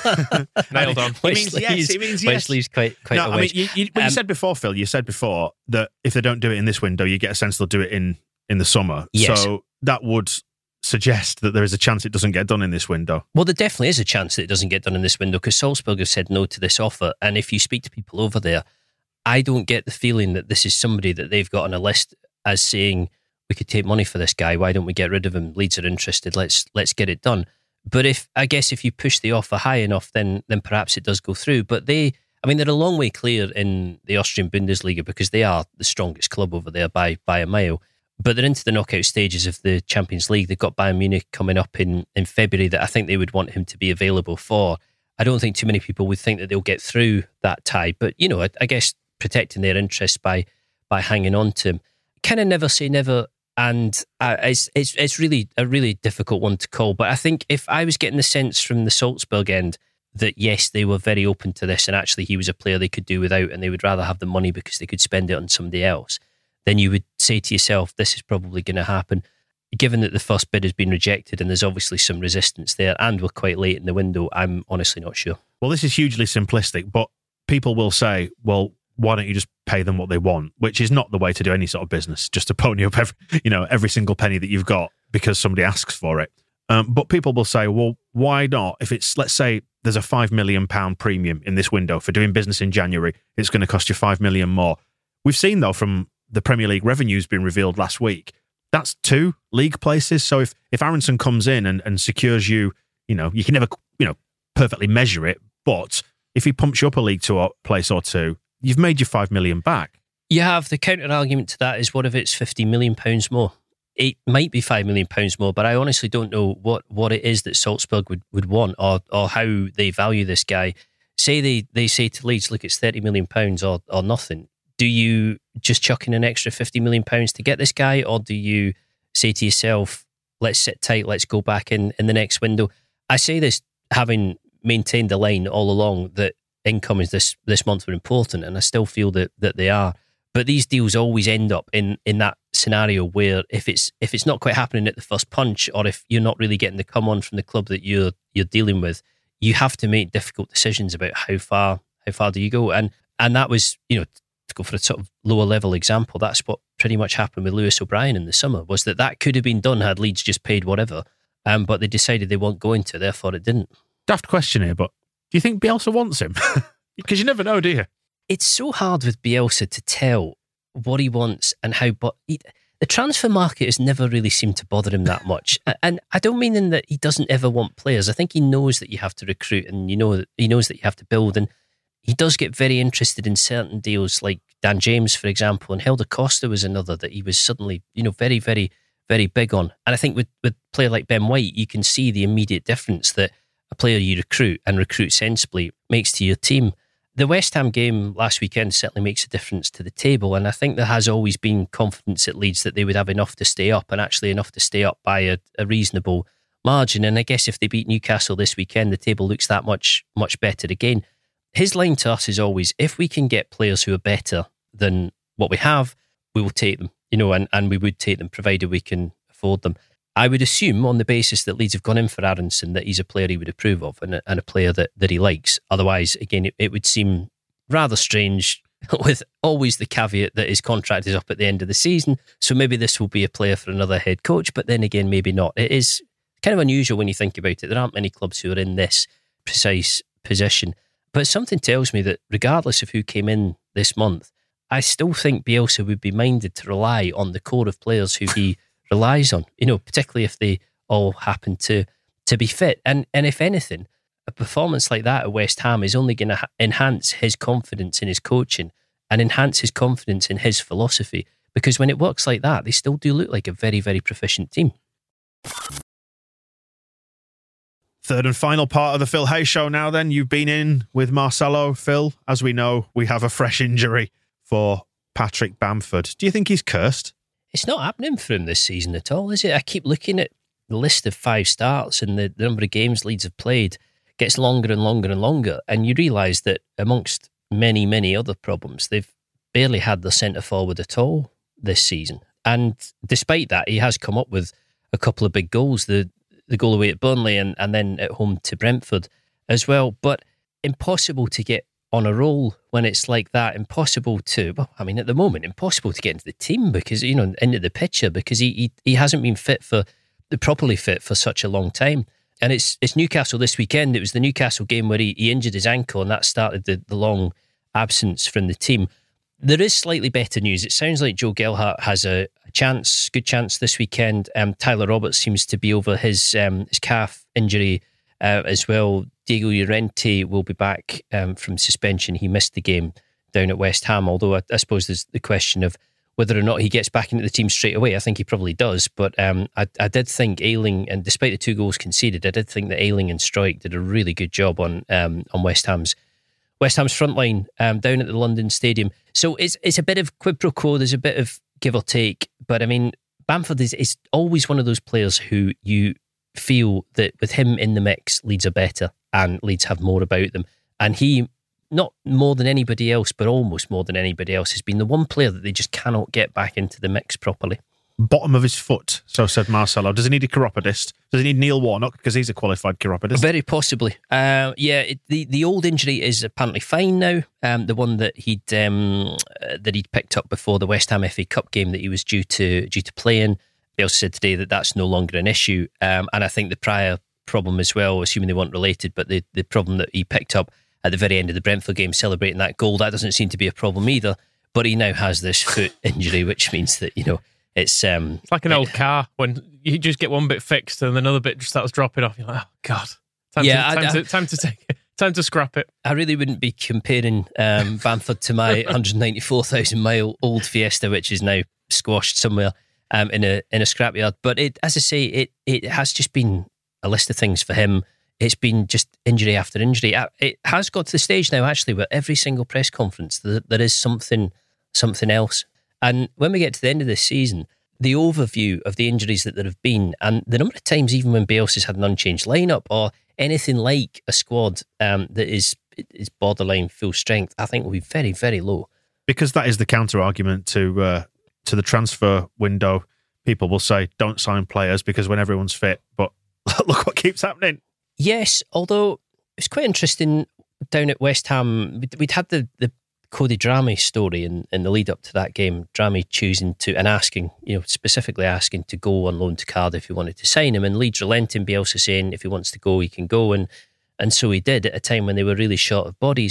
Nailed on. It means yes. It means yes. Wesley's quite, quite no, a I mean, you, you, well, um, you said before, Phil, you said before that if they don't do it in this window, you get a sense they'll do it in, in the summer. Yes. So that would suggest that there is a chance it doesn't get done in this window. Well, there definitely is a chance that it doesn't get done in this window because Salzburg have said no to this offer. And if you speak to people over there, I don't get the feeling that this is somebody that they've got on a list as saying, we could take money for this guy. Why don't we get rid of him? Leeds are interested. Let's let's get it done. But if I guess if you push the offer high enough, then then perhaps it does go through. But they, I mean, they're a long way clear in the Austrian Bundesliga because they are the strongest club over there by by a mile. But they're into the knockout stages of the Champions League. They've got Bayern Munich coming up in, in February that I think they would want him to be available for. I don't think too many people would think that they'll get through that tie. But, you know, I, I guess protecting their interests by by hanging on to him. Kind of never say never. And uh, it's, it's, it's really a really difficult one to call. But I think if I was getting the sense from the Salzburg end that, yes, they were very open to this and actually he was a player they could do without and they would rather have the money because they could spend it on somebody else, then you would say to yourself, this is probably going to happen. Given that the first bid has been rejected and there's obviously some resistance there and we're quite late in the window, I'm honestly not sure. Well, this is hugely simplistic, but people will say, well, why don't you just pay them what they want? Which is not the way to do any sort of business, just to pony up every, you know, every single penny that you've got because somebody asks for it. Um, but people will say, well, why not? If it's, let's say there's a five million pounds premium in this window for doing business in January, it's going to cost you five million pounds more. We've seen, though, from the Premier League revenue's been revealed last week, that's two league places. So if, if Aronson comes in and, and secures you, you know, you can never, you know, perfectly measure it, but if he pumps you up a league two or, place or two, you've made your five million back. You have. The counter argument to that is what if it's fifty million pounds more? It might be five million pounds more, but I honestly don't know what, what it is that Salzburg would, would want or or how they value this guy. Say they, they say to Leeds, look, it's thirty million pounds or, or nothing. Do you just chuck in an extra fifty million pounds to get this guy, or do you say to yourself, let's sit tight, let's go back in, in the next window? I say this having maintained the line all along that income is this this month were important, and I still feel that that they are. But these deals always end up in, in that scenario where if it's if it's not quite happening at the first punch, or if you're not really getting the come on from the club that you're you're dealing with, you have to make difficult decisions about how far how far do you go. And and that was, you know, to go for a sort of lower level example, that's what pretty much happened with Lewis O'Brien in the summer, was that that could have been done had Leeds just paid whatever, um, but they decided they weren't going to, therefore it didn't. Daft question here, but do you think Bielsa wants him? Because you never know, do you? It's so hard with Bielsa to tell what he wants and how, but he, the transfer market has never really seemed to bother him that much. And I don't mean in that he doesn't ever want players. I think he knows that you have to recruit, and you know that he knows that you have to build. And he does get very interested in certain deals, like Dan James, for example, and Helder Costa was another that he was suddenly, you know, very, very, very big on. And I think with with a player like Ben White, you can see the immediate difference that a player you recruit and recruit sensibly makes to your team. The West Ham game last weekend certainly makes a difference to the table, and I think there has always been confidence at Leeds that they would have enough to stay up, and actually enough to stay up by a, a reasonable margin. And I guess if they beat Newcastle this weekend, the table looks that much, much better again. His line to us is always, if we can get players who are better than what we have, we will take them, you know, and, and we would take them provided we can afford them. I would assume on the basis that Leeds have gone in for Aronson that he's a player he would approve of and a, and a player that, that he likes. Otherwise, again, it, it would seem rather strange with always the caveat that his contract is up at the end of the season. So maybe this will be a player for another head coach, but then again, maybe not. It is kind of unusual when you think about it. There aren't many clubs who are in this precise position. But something tells me that regardless of who came in this month, I still think Bielsa would be minded to rely on the core of players who he relies on, you know, particularly if they all happen to to be fit. And and if anything, a performance like that at West Ham is only going to ha- enhance his confidence in his coaching and enhance his confidence in his philosophy. Because when it works like that, they still do look like a very, very proficient team. Third and final part of the Phil Hay Show now then. You've been in with Marcelo. Phil, as we know, we have a fresh injury for Patrick Bamford. Do you think he's cursed? It's not happening for him this season at all, is it? I keep looking at the list of five starts and the, the number of games Leeds have played gets longer and longer and longer. And you realise that amongst many, many other problems, they've barely had the centre forward at all this season. And despite that, he has come up with a couple of big goals, the the goal away at Burnley and, and then at home to Brentford as well. But impossible to get on a roll when it's like that. Impossible to, well, I mean, at the moment, impossible to get into the team because, you know, into the picture because he he, he hasn't been fit for, properly fit for such a long time. And it's it's Newcastle this weekend. It was the Newcastle game where he, he injured his ankle and that started the, the long absence from the team. There is slightly better news. It sounds like Joe Gelhardt has a, a chance, good chance this weekend. Um, Tyler Roberts seems to be over his um, his calf injury uh, as well. Diego Llorente will be back um, from suspension. He missed the game down at West Ham, although I, I suppose there's the question of whether or not he gets back into the team straight away. I think he probably does, but um, I, I did think Ayling, and despite the two goals conceded, I did think that Ayling and Struijk did a really good job on um, on West Ham's West Ham's front line um, down at the London Stadium. So it's it's a bit of quid pro quo. There's a bit of give or take. But I mean, Bamford is, is always one of those players who you feel that with him in the mix, Leeds are better and Leeds have more about them. And he, not more than anybody else, but almost more than anybody else, has been the one player that they just cannot get back into the mix properly. Bottom of his foot, so said Marcelo. Does he need a chiropodist? Does he need Neil Warnock? Because he's a qualified chiropodist. Very possibly. Uh, yeah, it, the the old injury is apparently fine now. Um, the one that he'd um, uh, that he'd picked up before the West Ham F A Cup game that he was due to due to play in. They also said today that that's no longer an issue. Um, and I think the prior problem as well, assuming they weren't related, but the the problem that he picked up at the very end of the Brentford game, celebrating that goal, that doesn't seem to be a problem either. But he now has this foot injury, which means that, you know, It's um, it's like an it, old car when you just get one bit fixed and another bit just starts dropping off. You're like, oh God, time, yeah, to, time, I, to, time to take it, time to scrap it. I really wouldn't be comparing um, Bamford to my one hundred ninety-four thousand mile old Fiesta, which is now squashed somewhere um, in a in a scrapyard. But it, as I say, it it has just been a list of things for him. It's been just injury after injury. It has got to the stage now, actually, where every single press conference there, there is something something else. And when we get to the end of this season, the overview of the injuries that there have been and the number of times even when Bielsa's had an unchanged lineup or anything like a squad um, that is is borderline full strength, I think will be very, very low. Because that is the counter-argument to uh, to the transfer window. People will say, don't sign players because when everyone's fit, but look what keeps happening. Yes, although it's quite interesting down at West Ham, we'd, we'd had the, the Cody Drameh story in, in the lead up to that game. Drameh choosing to and asking, you know, specifically asking to go on loan to Cardiff if he wanted to sign him, and Leeds relenting, Bielsa saying if he wants to go, he can go, and and so he did at a time when they were really short of bodies.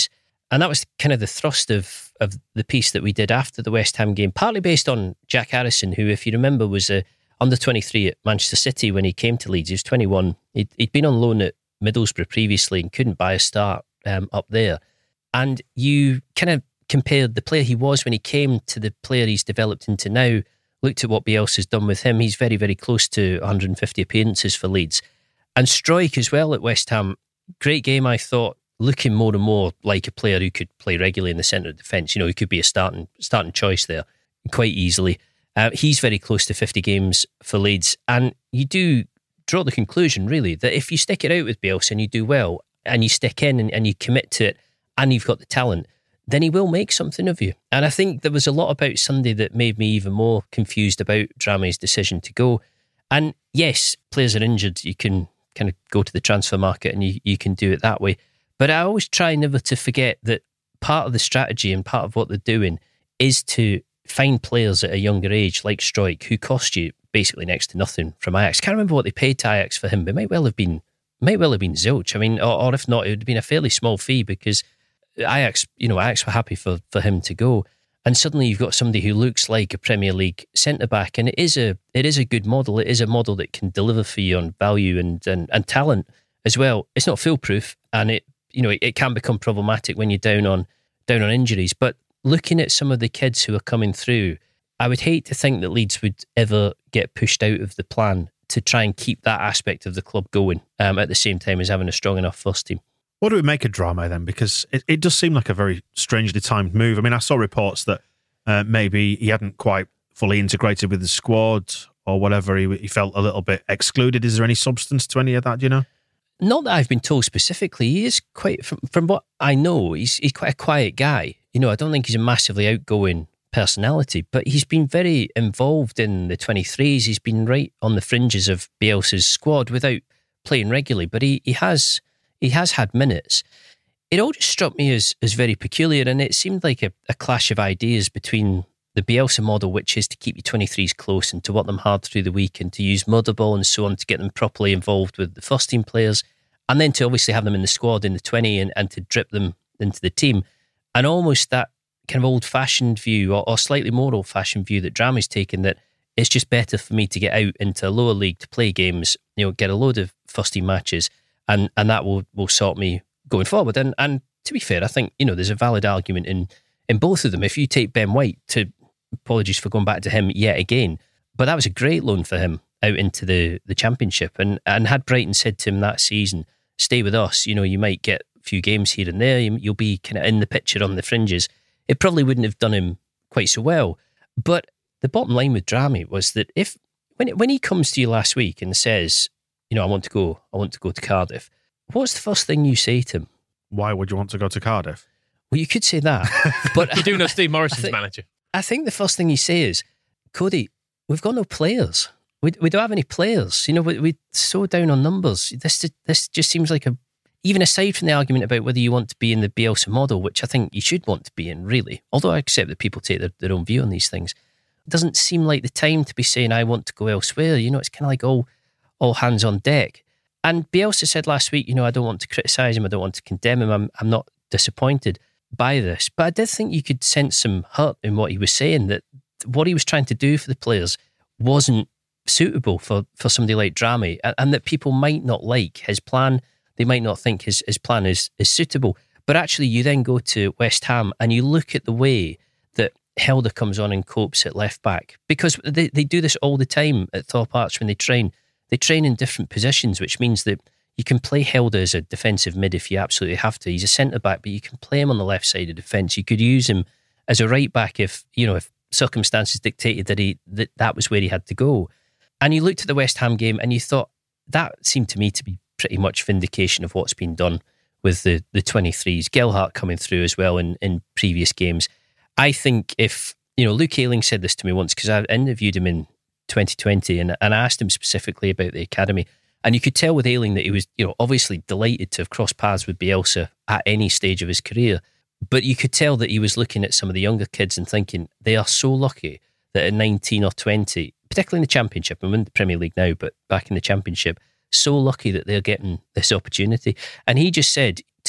And that was kind of the thrust of, of the piece that we did after the West Ham game, partly based on Jack Harrison, who, if you remember, was a under twenty-three at Manchester City when he came to Leeds. He was twenty-one. He'd, he'd been on loan at Middlesbrough previously and couldn't buy a start um, up there. And you kind of compared the player he was when he came to the player he's developed into now, looked at what Bielsa's done with him. He's very, very close to one hundred fifty appearances for Leeds. And Struijk as well at West Ham. Great game, I thought, looking more and more like a player who could play regularly in the centre of defence. You know, he could be a starting starting choice there quite easily. Uh, he's very close to fifty games for Leeds. And you do draw the conclusion, really, that if you stick it out with Bielsa and you do well, and you stick in and, and you commit to it, and you've got the talent, then he will make something of you. And I think there was a lot about Sunday that made me even more confused about Drame's decision to go. And yes, players are injured. You can kind of go to the transfer market and you, you can do it that way. But I always try never to forget that part of the strategy and part of what they're doing is to find players at a younger age like Struijk, who cost you basically next to nothing from Ajax. Can't remember what they paid to Ajax for him, but it might well have been might well have been zilch. I mean, or, or if not, it would have been a fairly small fee because Ajax, you know, Ajax were happy for, for him to go. And suddenly you've got somebody who looks like a Premier League centre-back, and it is a it is a good model. It is a model that can deliver for you on value and and, and talent as well. It's not foolproof, and it you know it, it can become problematic when you're down on down on injuries. But looking at some of the kids who are coming through, I would hate to think that Leeds would ever get pushed out of the plan to try and keep that aspect of the club going um, at the same time as having a strong enough first team. What do we make of Drame then? Because it, it does seem like a very strangely timed move. I mean, I saw reports that uh, maybe he hadn't quite fully integrated with the squad or whatever. He, he felt a little bit excluded. Is there any substance to any of that, do you know? Not that I've been told specifically. He is quite, from, from what I know, he's, he's quite a quiet guy. You know, I don't think he's a massively outgoing personality, but he's been very involved in the twenty-threes. He's been right on the fringes of Bielsa's squad without playing regularly, but he, he has... He has had minutes. It all just struck me as as very peculiar, and it seemed like a, a clash of ideas between the Bielsa model, which is to keep your twenty-threes close and to work them hard through the week and to use Motherbowl and so on to get them properly involved with the first team players, and then to obviously have them in the squad in the twenty and, and to drip them into the team. And almost that kind of old-fashioned view or, or slightly more old-fashioned view that Drame's taken, that it's just better for me to get out into a lower league to play games, you know, get a load of first team matches, And and that will, will sort me going forward. And and to be fair, I think, you know, there's a valid argument in, in both of them. If you take Ben White, to apologies for going back to him yet again, but that was a great loan for him out into the, the Championship. And and had Brighton said to him that season, stay with us, you know, you might get a few games here and there, you, you'll be kind of in the picture on the fringes, it probably wouldn't have done him quite so well. But the bottom line with Drame was that if when it, when he comes to you last week and says, you know, I want to go, I want to go to Cardiff, what's the first thing you say to him? Why would you want to go to Cardiff? Well, you could say that. But you do know Steve Morrison's I think, manager. I think the first thing you say is, Cody, we've got no players. We we don't have any players. You know, we, we're so down on numbers. This, this just seems like a, even aside from the argument about whether you want to be in the Bielsa model, which I think you should want to be in, really, although I accept that people take their, their own view on these things, it doesn't seem like the time to be saying, I want to go elsewhere. You know, it's kind of like, oh, all hands on deck. And Bielsa said last week, you know, I don't want to criticise him, I don't want to condemn him, I'm I'm not disappointed by this. But I did think you could sense some hurt in what he was saying, that what he was trying to do for the players wasn't suitable for, for somebody like Drame, and, and that people might not like his plan, they might not think his, his plan is, is suitable. But actually you then go to West Ham and you look at the way that Helder comes on and copes at left back, because they, they do this all the time at Thorpe Arch when they train. They train in different positions, which means that you can play Helder as a defensive mid if you absolutely have to. He's a centre-back, but you can play him on the left side of defence. You could use him as a right-back if, you know, if circumstances dictated that he that, that was where he had to go. And you looked at the West Ham game and you thought, that seemed to me to be pretty much vindication of what's been done with the, the twenty-threes. Gelhardt coming through as well in, in previous games. I think if, you know, Luke Ayling said this to me once, because I interviewed him in twenty twenty, and, and I asked him specifically about the academy, and you could tell with Ayling that he was, you know, obviously delighted to have crossed paths with Bielsa at any stage of his career, but you could tell that he was looking at some of the younger kids and thinking they are so lucky that at nineteen or twenty, particularly in the Championship, I'm in the Premier League now, but back in the Championship, so lucky that they're getting this opportunity. And he just said,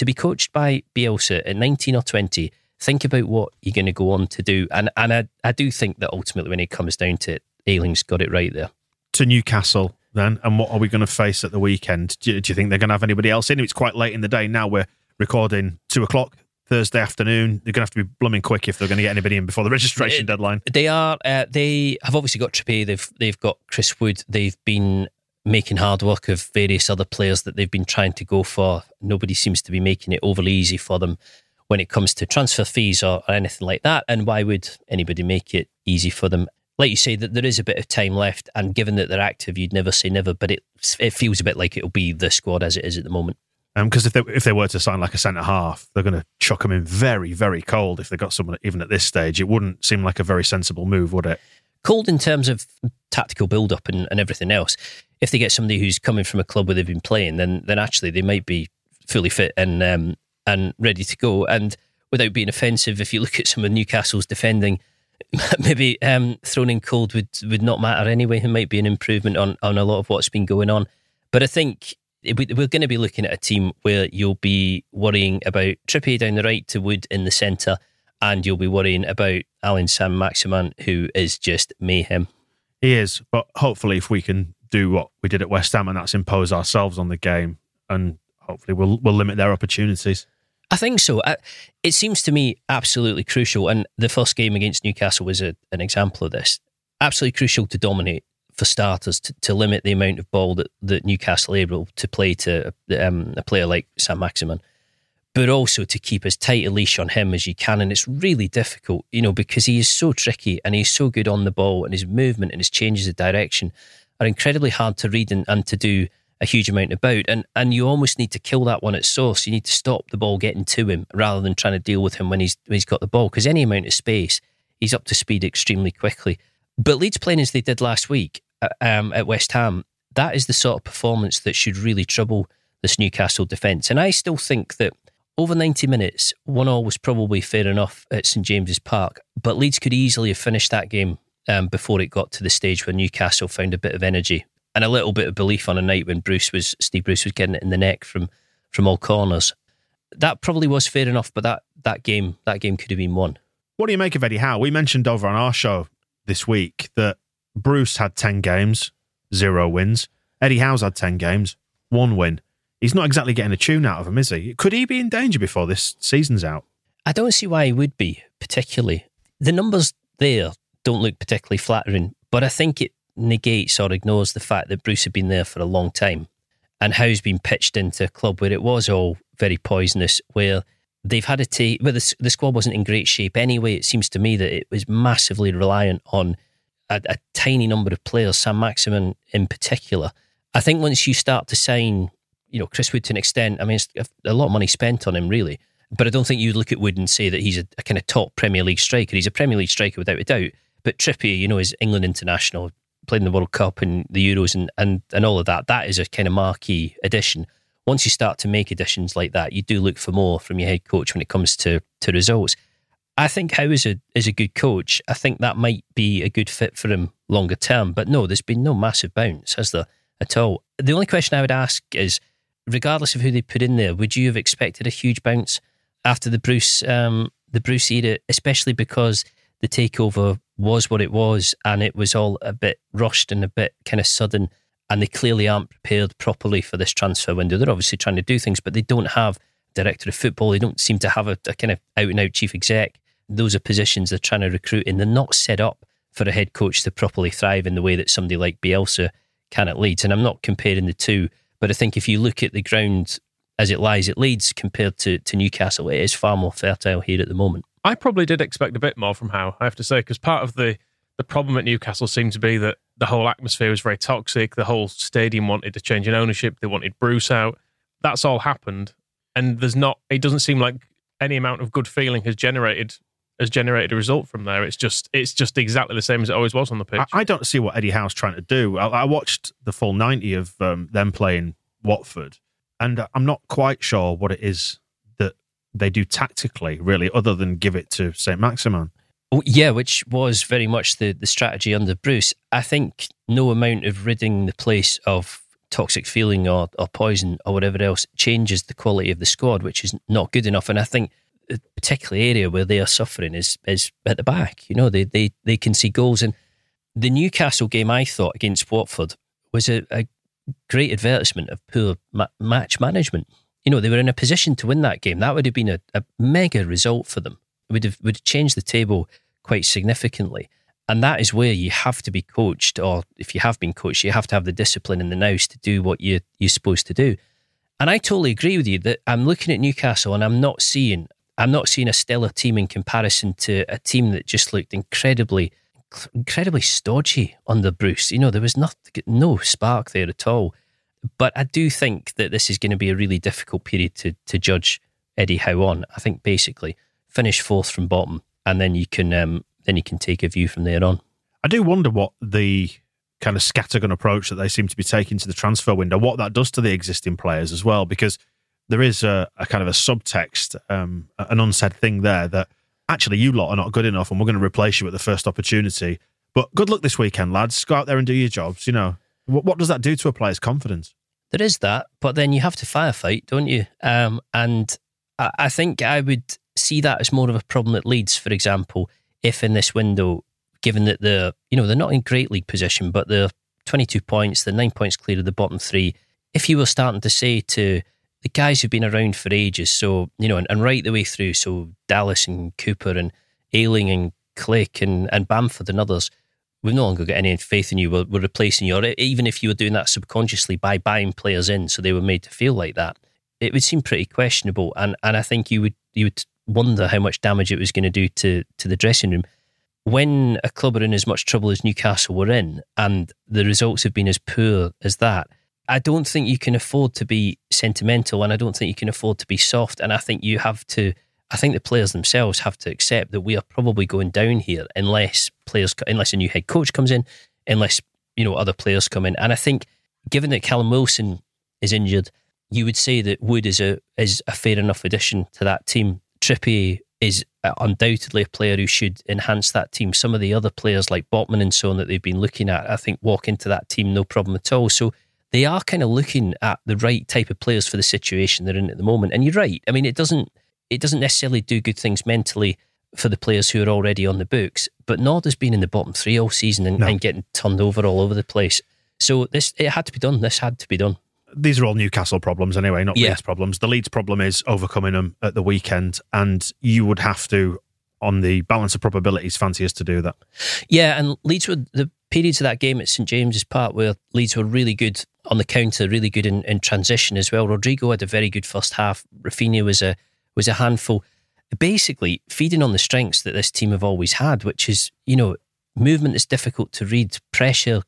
to be coached by Bielsa at nineteen or twenty, think about what you're going to go on to do. And and I, I do think that ultimately when it comes down to it, Ayling's got it right there. To Newcastle then, and what are we going to face at the weekend? Do you, do you think they're going to have anybody else in? It's quite late in the day now. We're recording two o'clock Thursday afternoon. They're going to have to be blooming quick if they're going to get anybody in before the registration it, deadline. They are. Uh, they have obviously got Trippier. They've they've got Chris Wood. They've been making hard work of various other players that they've been trying to go for. Nobody seems to be making it overly easy for them when it comes to transfer fees or, or anything like that. And why would anybody make it easy for them? Like you say, that there is a bit of time left, and given that they're active, you'd never say never, but it it feels a bit like it'll be the squad as it is at the moment. Because um, if they if they were to sign like a centre half, they're going to chuck them in very, very cold if they got someone even at this stage. It wouldn't seem like a very sensible move, would it? Cold in terms of tactical build-up and, and everything else. If they get somebody who's coming from a club where they've been playing, then then actually they might be fully fit and um, and ready to go. And without being offensive, if you look at some of Newcastle's defending, maybe um, thrown in cold would, would not matter anyway. It might be an improvement on, on a lot of what's been going on. But I think we're going to be looking at a team where you'll be worrying about Trippier down the right to Wood in the centre, and you'll be worrying about Allan Saint-Maximin, who is just mayhem. He is, but hopefully if we can do what we did at West Ham, and that's impose ourselves on the game, and hopefully we'll we'll limit their opportunities. I think so. It seems to me absolutely crucial, and the first game against Newcastle was a, an example of this. Absolutely crucial to dominate, for starters, to, to limit the amount of ball that, that Newcastle are able to play to um, a player like Saint-Maximin, but also to keep as tight a leash on him as you can. And it's really difficult, you know, because he is so tricky and he's so good on the ball, and his movement and his changes of direction are incredibly hard to read and, and to do a huge amount about. And and you almost need to kill that one at source. You need to stop the ball getting to him rather than trying to deal with him when he's when he's got the ball, because any amount of space, he's up to speed extremely quickly. But Leeds playing as they did last week um, at West Ham, that is the sort of performance that should really trouble this Newcastle defence. And I still think that over ninety minutes, one all was probably fair enough at St James's Park, but Leeds could easily have finished that game um, before it got to the stage where Newcastle found a bit of energy and a little bit of belief on a night when Bruce was Steve Bruce was getting it in the neck from from all corners. That probably was fair enough, but that that game that game could have been won. What do you make of Eddie Howe? We mentioned over on our show this week that Bruce had ten games, zero wins. Eddie Howe's had ten games, one win. He's not exactly getting a tune out of him, is he? Could he be in danger before this season's out? I don't see why he would be, particularly. The numbers there don't look particularly flattering, but I think it negates or ignores the fact that Bruce had been there for a long time, and Howe's been pitched into a club where it was all very poisonous, where they've had to take, where the, the squad wasn't in great shape anyway. It seems to me that it was massively reliant on a, a tiny number of players, Saint-Maximin in particular. I think once you start to sign, you know, Chris Wood to an extent, I mean, it's a lot of money spent on him, really. But I don't think you'd look at Wood and say that he's a, a kind of top Premier League striker. He's a Premier League striker without a doubt. But Trippier, you know, is England international, played in the World Cup and the Euros and, and, and all of that. That is a kind of marquee addition. Once you start to make additions like that, you do look for more from your head coach when it comes to, to results. I think Howe is a, is a good coach. I think that might be a good fit for him longer term. But no, there's been no massive bounce, has there, at all? The only question I would ask is, regardless of who they put in there, would you have expected a huge bounce after the Bruce um, the Bruce era, especially because the takeover was what it was and it was all a bit rushed and a bit kind of sudden, and they clearly aren't prepared properly for this transfer window. They're obviously trying to do things, but they don't have a director of football. They don't seem to have a, a kind of out-and-out chief exec. Those are positions they're trying to recruit, and they're not set up for a head coach to properly thrive in the way that somebody like Bielsa can at Leeds. And I'm not comparing the two, but I think if you look at the ground as it lies at Leeds compared to, to Newcastle, it is far more fertile here at the moment. I probably did expect a bit more from Howe, I have to say, because part of the, the problem at Newcastle seemed to be that the whole atmosphere was very toxic. The whole stadium wanted to change in ownership. They wanted Bruce out. That's all happened. And there's not, it doesn't seem like any amount of good feeling has generated has generated a result from there. It's just it's just exactly the same as it always was on the pitch. I, I don't see what Eddie Howe's trying to do. I, I watched the full ninety of um, them playing Watford, and I'm not quite sure what it is that they do tactically, really, other than give it to Saint-Maximin. Oh, yeah, which was very much the, the strategy under Bruce. I think no amount of ridding the place of toxic feeling or, or poison or whatever else changes the quality of the squad, which is not good enough. And I think the particular area where they are suffering is is at the back. You know, they they they can see goals. And the Newcastle game, I thought, against Watford was a, a great advertisement of poor ma- match management. You know, they were in a position to win that game. That would have been a, a mega result for them. It would have would have changed the table quite significantly. And that is where you have to be coached, or if you have been coached, you have to have the discipline in the nous to do what you, you're supposed to do. And I totally agree with you that I'm looking at Newcastle and I'm not seeing I'm not seeing a stellar team in comparison to a team that just looked incredibly, incredibly stodgy under Bruce. You know, there was not, no spark there at all. But I do think that this is going to be a really difficult period to to judge Eddie Howe on. I think basically finish fourth from bottom, and then you can um, then you can take a view from there on. I do wonder what the kind of scattergun approach that they seem to be taking to the transfer window, what that does to the existing players as well, because there is a, a kind of a subtext, um, an unsaid thing there that actually you lot are not good enough and we're going to replace you at the first opportunity. But good luck this weekend, lads. Go out there and do your jobs. You know, what, what does that do to a player's confidence? There is that, but then you have to firefight, don't you? Um, and I, I think I would see that as more of a problem at Leeds, for example, if in this window, given that they're, you know, they're not in great league position, but they're twenty-two points, they're nine points clear of the bottom three. If you were starting to say to the guys who've been around for ages, so, you know, and, and right the way through, so Dallas and Cooper and Ayling and Click and, and Bamford and others, we've no longer got any faith in you, we're, we're replacing you, or even if you were doing that subconsciously by buying players in so they were made to feel like that, it would seem pretty questionable. And and I think you would you would wonder how much damage it was going to do to to the dressing room. When a club are in as much trouble as Newcastle were in, and the results have been as poor as that, I don't think you can afford to be sentimental, and I don't think you can afford to be soft. And I think you have to, I think the players themselves have to accept that we are probably going down here unless players, unless a new head coach comes in, unless, you know, other players come in. And I think, given that Callum Wilson is injured, you would say that Wood is a is a fair enough addition to that team. Trippier is undoubtedly a player who should enhance that team. Some of the other players like Botman and so on that they've been looking at, I think, walk into that team no problem at all. So they are kind of looking at the right type of players for the situation they're in at the moment. And you're right. I mean, it doesn't it doesn't necessarily do good things mentally for the players who are already on the books, but nor does being in the bottom three all season and, no. and getting turned over all over the place. So this it had to be done. This had to be done. These are all Newcastle problems anyway, not yeah. Leeds problems. The Leeds problem is overcoming them at the weekend, and you would have to, on the balance of probabilities, fancy us to do that. Yeah, and Leeds were, the periods of that game at St James's Park where Leeds were really good on the counter, really good in, in transition as well. Rodrigo had a very good first half. Rafinha was a was a handful. Basically, feeding on the strengths that this team have always had, which is, you know, movement is difficult to read, pressure.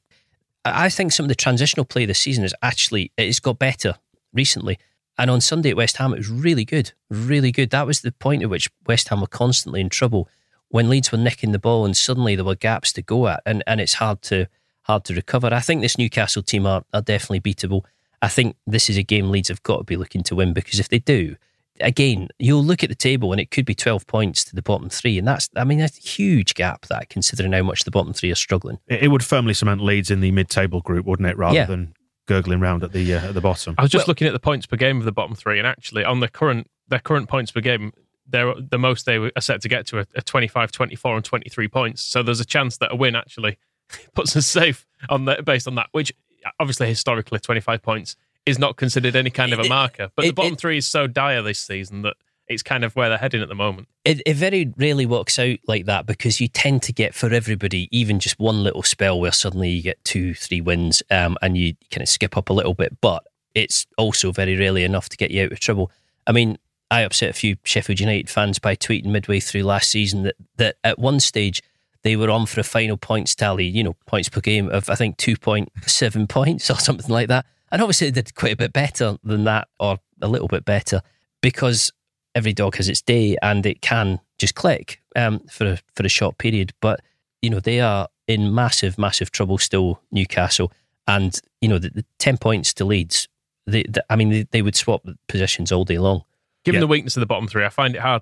I think some of the transitional play this season is actually, it's got better recently. And on Sunday at West Ham, it was really good, really good. That was the point at which West Ham were constantly in trouble, when Leeds were nicking the ball and suddenly there were gaps to go at, and, and it's hard to hard to recover. I think this Newcastle team are, are definitely beatable. I think this is a game Leeds have got to be looking to win, because if they do, again, you'll look at the table and it could be twelve points to the bottom three. And that's, I mean, that's a huge gap, that, considering how much the bottom three are struggling. It, it would firmly cement Leeds in the mid-table group, wouldn't it, rather yeah. than gurgling round at the uh, at the bottom. I was just well, looking at the points per game of the bottom three, and actually on the current their current points per game, they're the most they are set to get to are twenty-five, twenty-four and twenty-three points. So there's a chance that a win actually puts us safe on the, based on that, which obviously historically twenty-five points is not considered any kind of a marker. But it, the bottom it, three is so dire this season that it's kind of where they're heading at the moment. It, it very rarely works out like that, because you tend to get, for everybody, even just one little spell where suddenly you get two, three wins um, and you kind of skip up a little bit. But it's also very rarely enough to get you out of trouble. I mean, I upset a few Sheffield United fans by tweeting midway through last season that, that at one stage they were on for a final points tally, you know, points per game of, I think, two point seven points or something like that. And obviously they did quite a bit better than that, or a little bit better, because every dog has its day and it can just click um, for a, for a short period. But, you know, they are in massive, massive trouble still, Newcastle. And, you know, the, the ten points to Leeds, they, the, I mean, they, they would swap positions all day long. Given yeah. the weakness of the bottom three, I find it hard to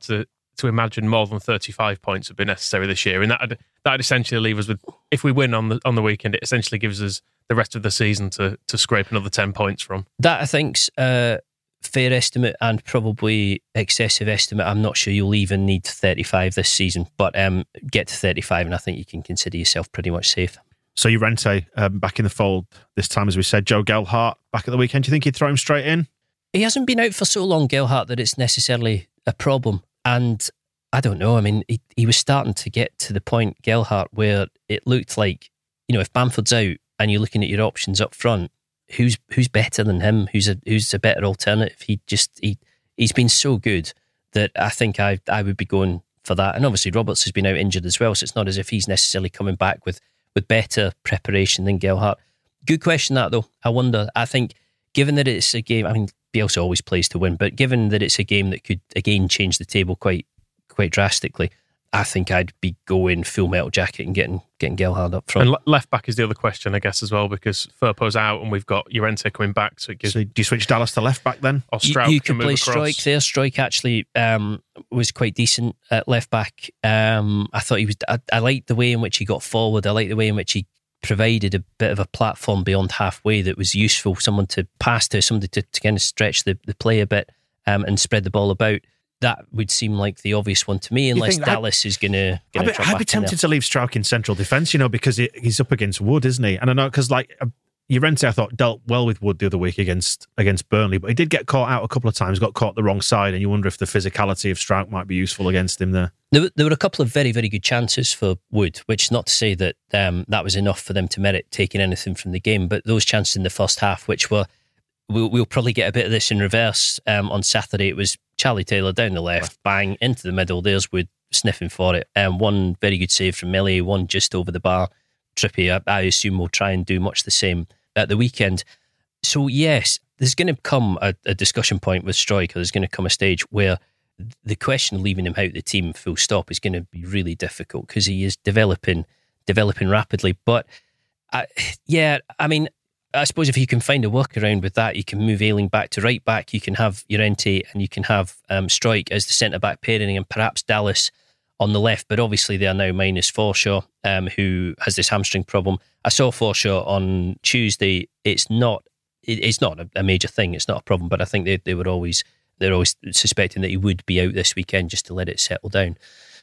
to imagine more than thirty-five points would be necessary this year, and that that essentially leave us with, if we win on the on the weekend, it essentially gives us the rest of the season to to scrape another ten points from. That I think's a fair estimate and probably excessive estimate. I'm not sure you'll even need thirty-five this season, but um, get to thirty-five, and I think you can consider yourself pretty much safe. So Llorente um, back in the fold this time, as we said. Joe Gelhardt back at the weekend. Do you think he'd throw him straight in? He hasn't been out for so long, Gelhardt, that it's necessarily a problem. And I don't know. I mean, he, he was starting to get to the point, Gelhardt, where it looked like, you know, if Bamford's out and you're looking at your options up front, who's who's better than him? Who's a who's a better alternative? He just he he's been so good that I think I I would be going for that. And obviously Roberts has been out injured as well, so it's not as if he's necessarily coming back with with better preparation than Gelhardt. Good question that though. I wonder. I think given that it's a game, I mean, Bielsa always plays to win, but given that it's a game that could again change the table quite quite drastically, I think I'd be going full metal jacket and getting getting Gelhardt up front. And left back is the other question, I guess, as well, because Firpo's out and we've got Llorente coming back. So, it gives, so do you switch Dallas to left back then? Or Struijk you, you can could play move across. Struijk there. Struijk actually um, was quite decent at left back. Um, I thought he was. I, I liked the way in which he got forward. I liked the way in which he provided a bit of a platform beyond halfway that was useful. Someone to pass to, somebody to, to kind of stretch the, the play a bit um, and spread the ball about. That would seem like the obvious one to me, unless Dallas I'd, is going to. I'd be, I'd be tempted to leave Struijk in central defence, you know, because he, he's up against Wood, isn't he? And I know because like uh, Llorente, I thought dealt well with Wood the other week against against Burnley, but he did get caught out a couple of times, got caught the wrong side, and you wonder if the physicality of Struijk might be useful against him there. There, there were a couple of very, very good chances for Wood, which is not to say that um, that was enough for them to merit taking anything from the game, but those chances in the first half, which were, we'll, we'll probably get a bit of this in reverse um, on Saturday. It was Charlie Taylor down the left, bang, into the middle. There's Wood sniffing for it. Um, one very good save from Meslier, one just over the bar. Trippier, I, I assume, will try and do much the same at the weekend. So, yes, there's going to come a, a discussion point with Struijk, or there's going to come a stage where the question of leaving him out of the team full stop is going to be really difficult because he is developing developing rapidly. But, I, yeah, I mean, I suppose if you can find a workaround with that, you can move Ayling back to right back, you can have Llorente and you can have um, Struijk as the centre-back pairing and perhaps Dallas on the left. But obviously they are now minus Forshaw, um, who has this hamstring problem. I saw Forshaw on Tuesday. It's not it, it's not a, a major thing. It's not a problem, but I think they, they were always they're always suspecting that he would be out this weekend just to let it settle down.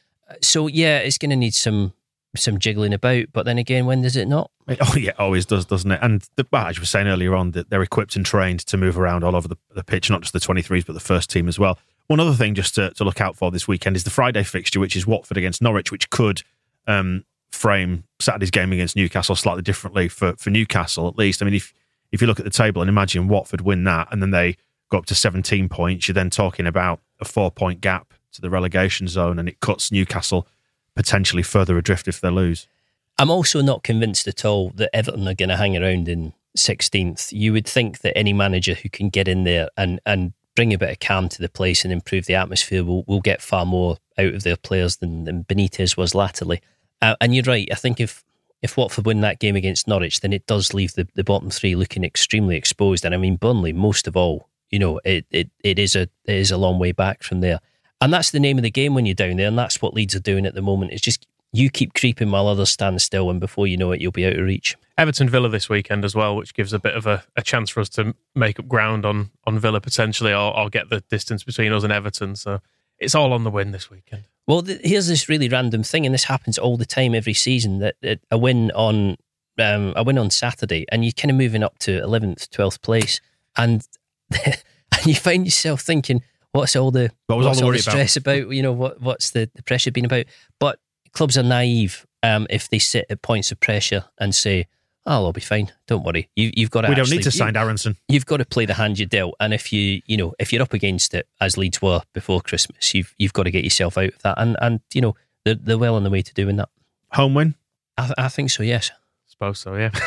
So yeah, it's going to need some some jiggling about, but then again, when does it not? Oh yeah, it always does, doesn't it? And the, well, as you were saying earlier on, that they're equipped and trained to move around all over the, the pitch, not just the twenty-threes, but the first team as well. One other thing just to, to look out for this weekend is the Friday fixture, which is Watford against Norwich, which could um, frame Saturday's game against Newcastle slightly differently for, for Newcastle, at least. I mean, if if you look at the table and imagine Watford win that, and then they go up to seventeen points, you're then talking about a four-point gap to the relegation zone, and it cuts Newcastle potentially further adrift if they lose. I'm also not convinced at all that Everton are going to hang around in sixteenth. You would think that any manager who can get in there and, and bring a bit of calm to the place and improve the atmosphere will, will get far more out of their players than, than Benitez was latterly. Uh, and you're right, I think if if Watford win that game against Norwich, then it does leave the, the bottom three looking extremely exposed. And I mean, Burnley, most of all, you know, it, it, it is a it is a long way back from there. And that's the name of the game when you're down there, and that's what Leeds are doing at the moment. It's just you keep creeping while others stand still, and before you know it, you'll be out of reach. Everton Villa this weekend as well, which gives a bit of a, a chance for us to make up ground on, on Villa potentially, or, or get the distance between us and Everton. So it's all on the win this weekend. Well, th- here's this really random thing, and this happens all the time every season, that, that a win on um, a win on Saturday, and you're kind of moving up to eleventh, twelfth place, and and you find yourself thinking, what's all the what was what's all the, all the stress about? about? You know, what what's the, the pressure been about? But clubs are naive um, if they sit at points of pressure and say, "Oh, I'll be fine. Don't worry. You, you've got to. We actually, don't need to sign you, Aronson. You've got to play the hand you dealt. And if you, you know, if you're up against it, as Leeds were before Christmas, you've you've got to get yourself out of that. And and you know, they're they're well on the way to doing that. Home win. I, I think so. Yes. Suppose so. Yeah.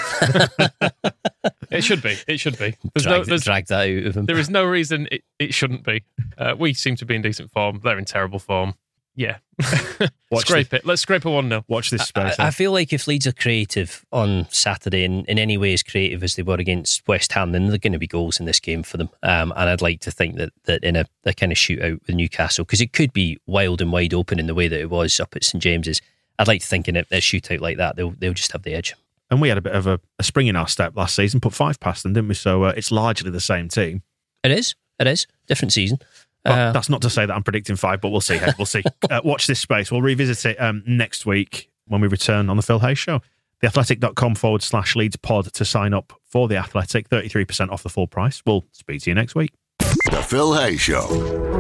It should be. It should be. There's drag, no, there's, drag that out of them. There is no reason it, it shouldn't be. Uh, we seem to be in decent form. They're in terrible form. Yeah. Watch scrape the- it. Let's scrape a one nil. Watch this space. I, I feel like if Leeds are creative on Saturday and in any way as creative as they were against West Ham, then there are going to be goals in this game for them. Um, and I'd like to think that that in a, a kind of shootout with Newcastle, because it could be wild and wide open in the way that it was up at St James's. I'd like to think in a, a shootout like that, they'll they'll just have the edge. And we had a bit of a, a spring in our step last season, put five past them, didn't we? So uh, it's largely the same team. It is. It is. Different season. Well, Uh, that's not to say that I'm predicting five, but we'll see. Hey, we'll see. Uh, watch this space. We'll revisit it um, next week when we return on the Phil Hayes Show. Theathletic.com forward slash Leeds pod to sign up for The Athletic. thirty-three percent off the full price. We'll speak to you next week. The Phil Hayes Show.